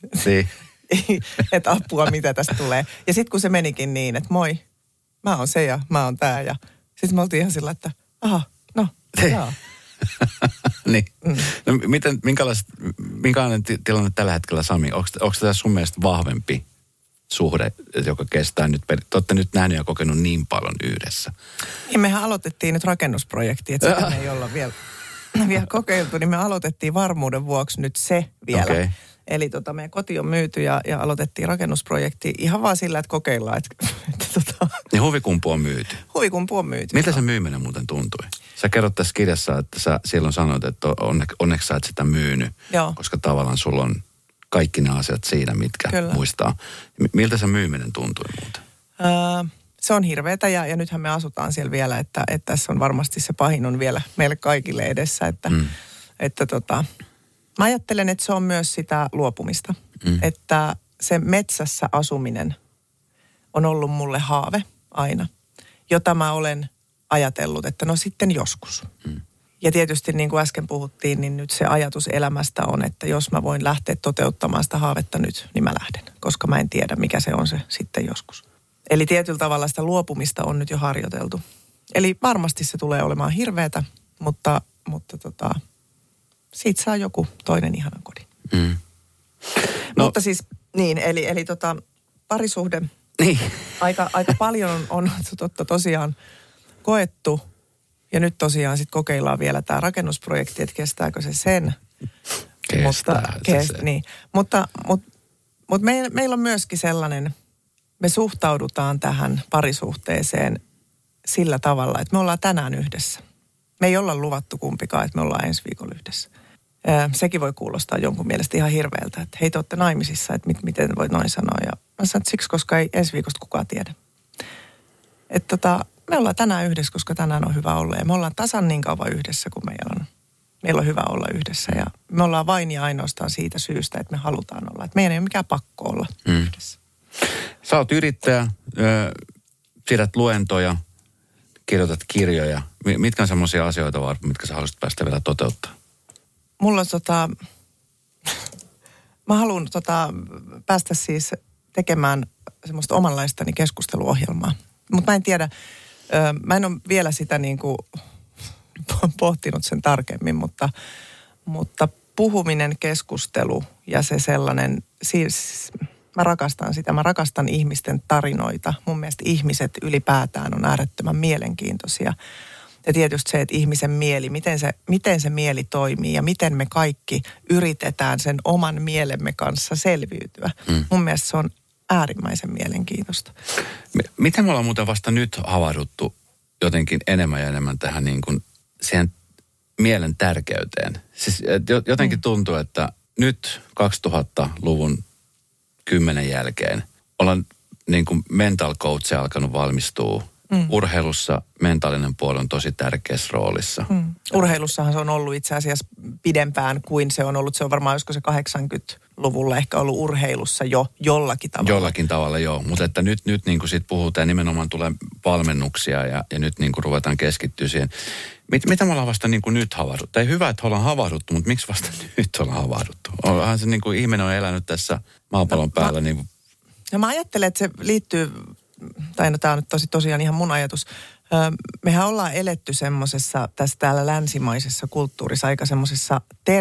että apua, mitä tästä tulee. Ja sitten kun se menikin niin, että moi, mä oon se ja mä oon tää ja sitten me oltiin ihan sillä, että aha, no, joo. Niin. No, minkälainen tilanne tällä hetkellä, Sami? Onko tämä sun mielestä vahvempi suhde, joka kestää nyt? Te olette nyt nähnyt ja kokenut niin paljon yhdessä. Niin, mehän aloitettiin nyt rakennusprojekti, että sitä me ei olla vielä kokeiltu, niin me aloitettiin varmuuden vuoksi nyt se vielä. Okay. Eli meidän koti on myyty ja aloitettiin rakennusprojekti ihan vaan sillä, että kokeillaan. Niin huvikumpu on myyty? Huvikumpu on myyty. Miltä se myyminen muuten tuntui? Sä kerrot tässä kirjassa, että sä silloin sanoit, että onneksi sä et sitä myynyt. Joo. Koska tavallaan sulla on kaikki ne asiat siinä, mitkä muistaa. Miltä se myyminen tuntui muuten? Se on hirveetä ja nythän me asutaan siellä vielä, että tässä on varmasti se pahin on vielä meille kaikille edessä, että mä ajattelen, että se on myös sitä luopumista. Että se metsässä asuminen on ollut mulle haave aina, jota mä olen ajatellut, että no sitten joskus. Ja tietysti niin kuin äsken puhuttiin, niin nyt se ajatus elämästä on, että jos mä voin lähteä toteuttamaan sitä haavetta nyt, niin mä lähden. Koska mä en tiedä, mikä se on se sitten joskus. Eli tietyllä tavalla sitä luopumista on nyt jo harjoiteltu. Eli varmasti se tulee olemaan hirveätä, mutta siitä saa joku toinen ihanan kodin. No. Mutta siis niin, eli parisuhde. Niin. Aika paljon on tosiaan koettu. Ja nyt tosiaan sitten kokeillaan vielä tämä rakennusprojekti, että kestääkö se sen. Niin. Mutta meillä on myöskin sellainen, me suhtaudutaan tähän parisuhteeseen sillä tavalla, että me ollaan tänään yhdessä. Me ei olla luvattu kumpikaan, että me ollaan ensi viikolla yhdessä. Sekin voi kuulostaa jonkun mielestä ihan hirveältä, että hei, te olette naimisissa, että miten voit noin sanoa. Ja mä sanon, että siksi, koska ei ensi viikosta kukaan tiedä. Että me ollaan tänään yhdessä, koska tänään on hyvä olla. Ja me ollaan tasan niin kauan yhdessä, kun meillä on hyvä olla yhdessä. Ja me ollaan vain ja ainoastaan siitä syystä, että me halutaan olla. Että meidän ei ole mikään pakko olla yhdessä. Sä oot yrittäjä, pidät luentoja, kirjoitat kirjoja. Mitkä on semmoisia asioita, mitkä sä haluaisit päästä vielä toteuttaa? Mulla on mä haluan päästä siis tekemään semmoista omanlaistani keskusteluohjelmaa. Mutta mä en tiedä, mä en ole vielä sitä niin kuin pohtinut sen tarkemmin, mutta puhuminen, keskustelu ja se sellainen, siis mä rakastan sitä. Mä rakastan ihmisten tarinoita. Mun mielestä ihmiset ylipäätään on äärettömän mielenkiintoisia. Ja tietysti se, että ihmisen mieli, miten se mieli toimii ja miten me kaikki yritetään sen oman mielemme kanssa selviytyä. Mun mielestä se on äärimmäisen mielenkiintoista. Miten me ollaan muuten vasta nyt havahduttu jotenkin enemmän ja enemmän tähän niin kuin siihen mielen tärkeyteen? Siis jotenkin tuntuu, että nyt 2000-luvun 10 jälkeen ollaan niin kuin mental coach alkanut valmistua. Urheilussa mentaalinen puoli on tosi tärkeässä roolissa. Urheilussahan se on ollut itse asiassa pidempään kuin se on ollut. Se on varmaan, olisiko se 90-luvulla ehkä ollut urheilussa jo jollakin tavalla. Jollakin tavalla, joo. Mutta että nyt niin kuin siitä puhutaan ja nimenomaan tulee valmennuksia ja nyt niin kuin ruvetaan keskittyä siihen. Mitä me ollaan vasta niin kuin nyt havahduttu? Ei hyvä, että ollaan havahduttu, mutta miksi vasta nyt ollaan havahduttu? Onhan se niin kuin ihminen on elänyt tässä maapallon päällä. Mä ajattelen, että se liittyy, tai no tämä on nyt tosiaan ihan mun ajatus. Mehän ollaan eletty semmoisessa, tässä täällä länsimaisessa kulttuurissa, aika semmoisessa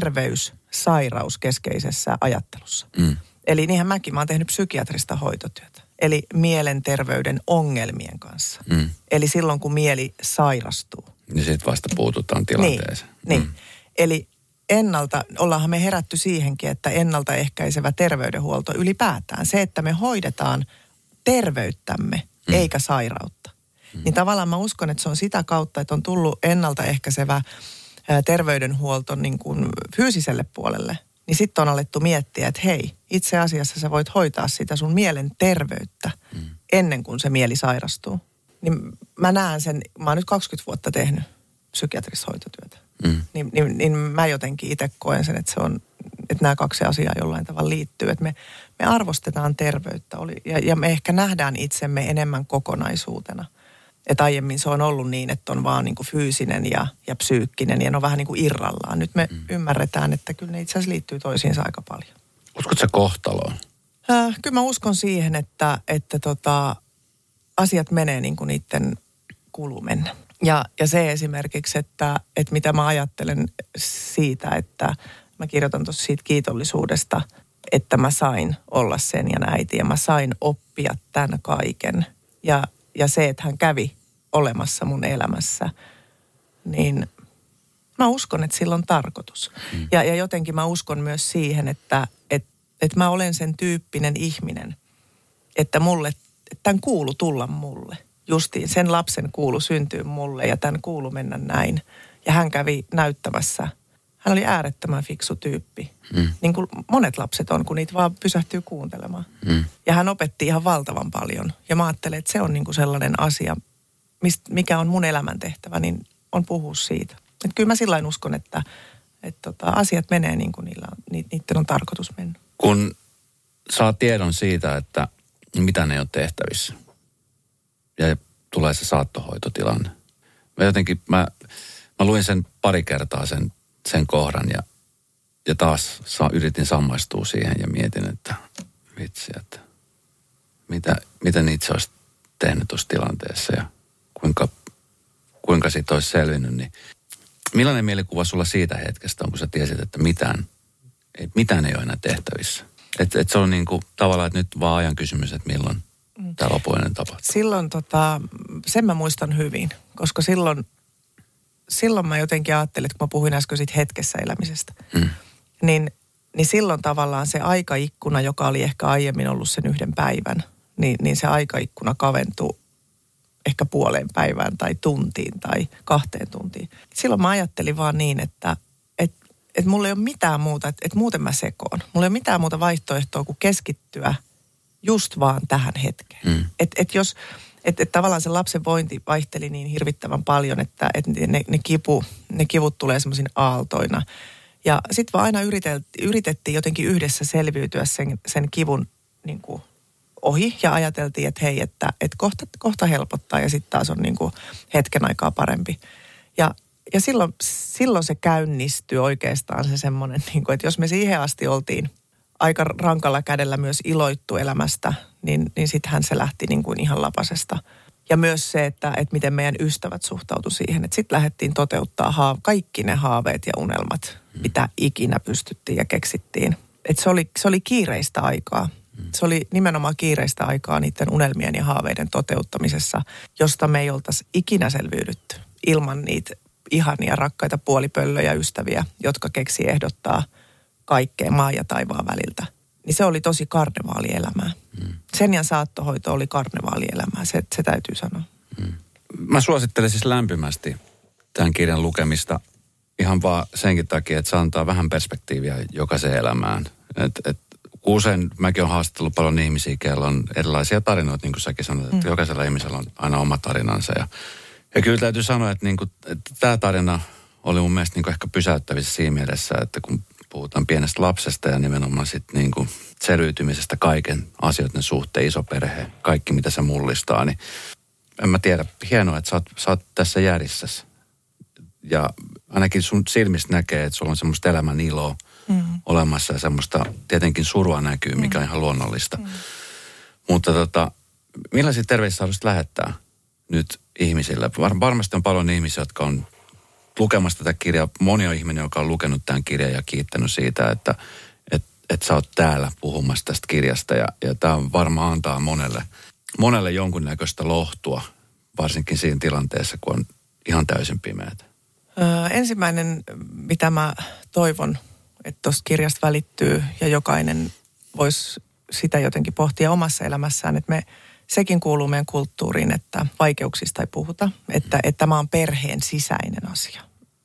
terveyssairauskeskeisessä ajattelussa. Eli niinhän mä oon tehnyt psykiatrista hoitotyötä. Eli mielenterveyden ongelmien kanssa. Eli silloin, kun mieli sairastuu. Ja sitten vasta puututaan tilanteeseen. Niin. Eli ollaanhan me herätty siihenkin, että ennaltaehkäisevä terveydenhuolto ylipäätään. Se, että me hoidetaan terveyttämme eikä sairautta. Niin tavallaan mä uskon, että se on sitä kautta, että on tullut ennaltaehkäisevä terveydenhuolto niin kuin fyysiselle puolelle. Niin sitten on alettu miettiä, että hei, itse asiassa sä voit hoitaa sitä sun mielen terveyttä ennen kuin se mieli sairastuu. Niin mä näen sen, mä oon nyt 20 vuotta tehnyt psykiatrista hoitotyötä. Niin mä jotenkin itse koen sen, että se on, että nämä kaksi asiaa jollain tavalla liittyy. Että me arvostetaan terveyttä ja me ehkä nähdään itsemme enemmän kokonaisuutena. Että aiemmin se on ollut niin, että on vaan niin kuin fyysinen ja psyykkinen ja ne on vähän niin kuin irrallaan. Nyt me ymmärretään, että kyllä ne itse asiassa liittyy toisiinsa aika paljon. Uskotko sä kohtaloon? Kyllä mä uskon siihen, että asiat menee niin kuin niiden kuuluu mennä. Ja se esimerkiksi, että mitä mä ajattelen siitä, että mä kirjoitan tuossa siitä kiitollisuudesta, että mä sain olla sen ja äiti ja mä sain oppia tämän kaiken. Ja se, että hän kävi olemassa mun elämässä, niin mä uskon, että sillä on tarkoitus. Ja jotenkin mä uskon myös siihen, että mä olen sen tyyppinen ihminen, että tämän kuulu tulla mulle. Justiin sen lapsen kuulu syntyä mulle ja tämän kuulu mennä näin. Ja hän kävi näyttämässä. Hän oli äärettömän fiksu tyyppi. Niin kuin monet lapset on, kun niitä vaan pysähtyy kuuntelemaan. Ja hän opetti ihan valtavan paljon. Ja mä ajattelen, että se on niin kuin sellainen asia, mikä on mun elämäntehtävä, niin on puhua siitä. Että kyllä mä sillain uskon, että asiat menee niin kuin niiden on tarkoitus mennä. Kun saa tiedon siitä, että mitä ne on tehtävissä ja tulee se saattohoitotilanne. Mä luin sen pari kertaa sen kohdan ja taas yritin samaistua siihen ja mietin, että vitsi, että mitä itse olisi tehnyt tuossa tilanteessa ja kuinka siitä olisi selvinnyt. Niin millainen mielikuva sulla siitä hetkestä on, kun sä tiesit, että mitään ei ole enää tehtävissä? Että se on niin kuin tavallaan, että nyt vaan ajan kysymys, että milloin tämä lopullinen tapahtuu. Silloin sen mä muistan hyvin, koska silloin mä jotenkin ajattelin, että kun mä puhuin äsken siitä hetkessä elämisestä, niin silloin tavallaan se aikaikkuna, joka oli ehkä aiemmin ollut sen yhden päivän, niin se aikaikkuna kaventui ehkä puoleen päivään tai tuntiin tai 2 tuntiin. Silloin mä ajattelin vaan niin, että mulla ei ole mitään muuta, että muuten mä sekoon. Mulla ei ole mitään muuta vaihtoehtoa kuin keskittyä just vaan tähän hetkeen. Että tavallaan se lapsen vointi vaihteli niin hirvittävän paljon, että ne kivut tulee semmoisin aaltoina. Ja sitten vaan aina yritettiin jotenkin yhdessä selviytyä sen kivun niin kuin ohi ja ajateltiin, että hei, että kohta helpottaa ja sitten taas on niin kuin hetken aikaa parempi. Ja silloin se käynnistyi oikeastaan se semmoinen, niin kuin, että jos me siihen asti oltiin aika rankalla kädellä myös iloittu elämästä, niin sittenhän se lähti niin kuin ihan lapasesta. Ja myös se, että miten meidän ystävät suhtautu siihen, että sitten lähdettiin toteuttaa kaikki ne haaveet ja unelmat, mitä ikinä pystyttiin ja keksittiin. Että se oli kiireistä aikaa. Se oli nimenomaan kiireistä aikaa niiden unelmien ja haaveiden toteuttamisessa, josta me ei oltaisi ikinä selviydytty ilman niitä ihania rakkaita puolipöllöjä ystäviä, jotka keksi ehdottaa kaikkea maan ja taivaan väliltä. Niin se oli tosi karnevaalielämää. Sen ja saattohoito oli karnevaalielämää, se täytyy sanoa. Mä suosittelen siis lämpimästi tämän kirjan lukemista ihan vaan senkin takia, että se antaa vähän perspektiiviä jokaiseen elämään. Usein mäkin olen haastattellut paljon ihmisiä, joilla on erilaisia tarinoita, niin kuin säkin sanoit, että jokaisella ihmisellä on aina oma tarinansa. Ja kyllä täytyy sanoa, että tämä tarina oli mun mielestä ehkä pysäyttävissä siinä mielessä, että kun puhutaan pienestä lapsesta ja nimenomaan sitten niin kuin selviytymisestä kaiken asioiden suhteen, iso perhe, kaikki mitä se mullistaa, niin en mä tiedä, hienoa, että sä oot tässä järjessäsi. Ja ainakin sun silmistä näkee, että sulla on semmoista elämän iloa olemassa ja semmoista tietenkin surua näkyy, mikä on ihan luonnollista. Mutta millaisia terveisiä haluaisit lähettää nyt ihmisille? Varmasti on paljon ihmisiä, jotka on lukemassa tätä kirjaa. Moni on ihminen, joka on lukenut tämän kirjan ja kiittänyt siitä, että sä oot täällä puhumassa tästä kirjasta. Ja tämä varmaan antaa monelle jonkunnäköistä lohtua, varsinkin siinä tilanteessa, kun on ihan täysin pimeätä. Ensimmäinen, mitä mä toivon, että tuosta kirjasta välittyy ja jokainen voisi sitä jotenkin pohtia omassa elämässään, että sekin kuuluu meidän kulttuuriin, että vaikeuksista ei puhuta, että tämä on perheen sisäinen asia.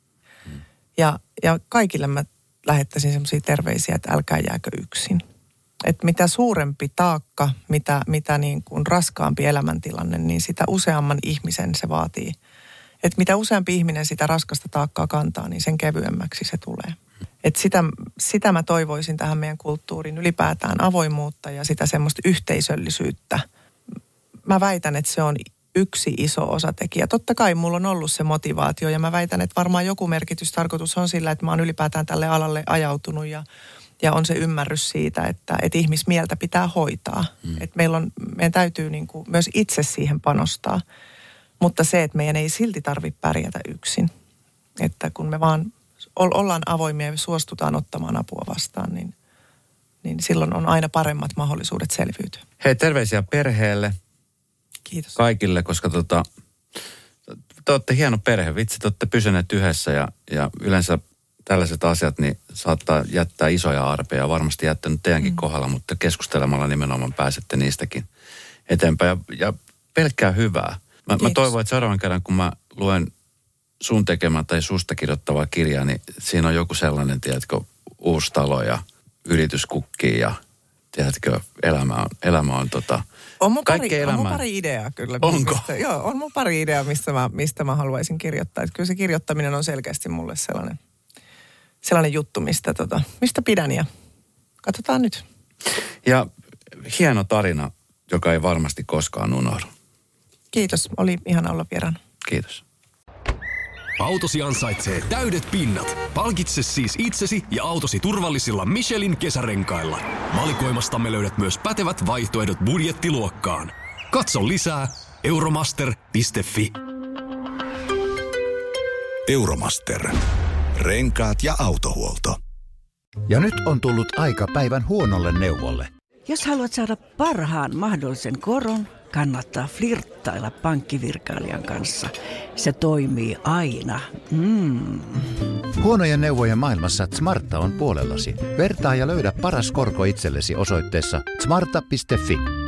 Ja kaikille mä lähettäisin semmoisia terveisiä, että älkää jääkö yksin. Että mitä suurempi taakka, mitä niin kuin raskaampi elämäntilanne, niin sitä useamman ihmisen se vaatii. Että mitä useampi ihminen sitä raskasta taakkaa kantaa, niin sen kevyemmäksi se tulee. Että sitä mä toivoisin tähän meidän kulttuuriin, ylipäätään avoimuutta ja sitä semmoista yhteisöllisyyttä. Mä väitän, että se on yksi iso osatekijä. Totta kai mulla on ollut se motivaatio ja mä väitän, että varmaan joku merkitystarkoitus on sillä, että mä oon ylipäätään tälle alalle ajautunut ja on se ymmärrys siitä, että ihmismieltä pitää hoitaa. Että meidän täytyy niin kuin myös itse siihen panostaa. Mutta se, että meidän ei silti tarvitse pärjätä yksin. Että kun me vaan ollaan avoimia ja suostutaan ottamaan apua vastaan, niin silloin on aina paremmat mahdollisuudet selviytyä. Hei, terveisiä perheelle. Kiitos. Kaikille, koska te olette hieno perhe. Vitsi, te olette pysyneet yhdessä ja yleensä tällaiset asiat niin saattaa jättää isoja arpeja. Varmasti jättänyt teidänkin kohdalla, mutta keskustelemalla nimenomaan pääsette niistäkin eteenpäin. Ja pelkkää hyvää. Mä toivon, että seuraavan kerran, kun mä luen sun tekemään tai susta kirjoittavaa kirjaa, niin siinä on joku sellainen, tiedätkö, uusi talo ja yrityskukkii ja tiedätkö, elämä on on mun pari ideaa kyllä. Onko? On mun pari ideaa, mistä mä haluaisin kirjoittaa. Että kyllä se kirjoittaminen on selkeästi mulle sellainen juttu, mistä pidän ja katsotaan nyt. Ja hieno tarina, joka ei varmasti koskaan unohdu. Kiitos, oli ihana olla vieraana. Kiitos. Autosi ansaitsee täydet pinnat. Palkitse siis itsesi ja autosi turvallisilla Michelin kesärenkailla. Valikoimastamme löydät myös pätevät vaihtoehdot budjettiluokkaan. Katso lisää euromaster.fi. Euromaster. Renkaat ja autohuolto. Ja nyt on tullut aika päivän huonolle neuvolle. Jos haluat saada parhaan mahdollisen koron, kannattaa flirttailla pankkivirkailijan kanssa. Se toimii aina. Huonojen neuvojen maailmassa Smarta on puolellasi. Vertaa ja löydä paras korko itsellesi osoitteessa smarta.fi.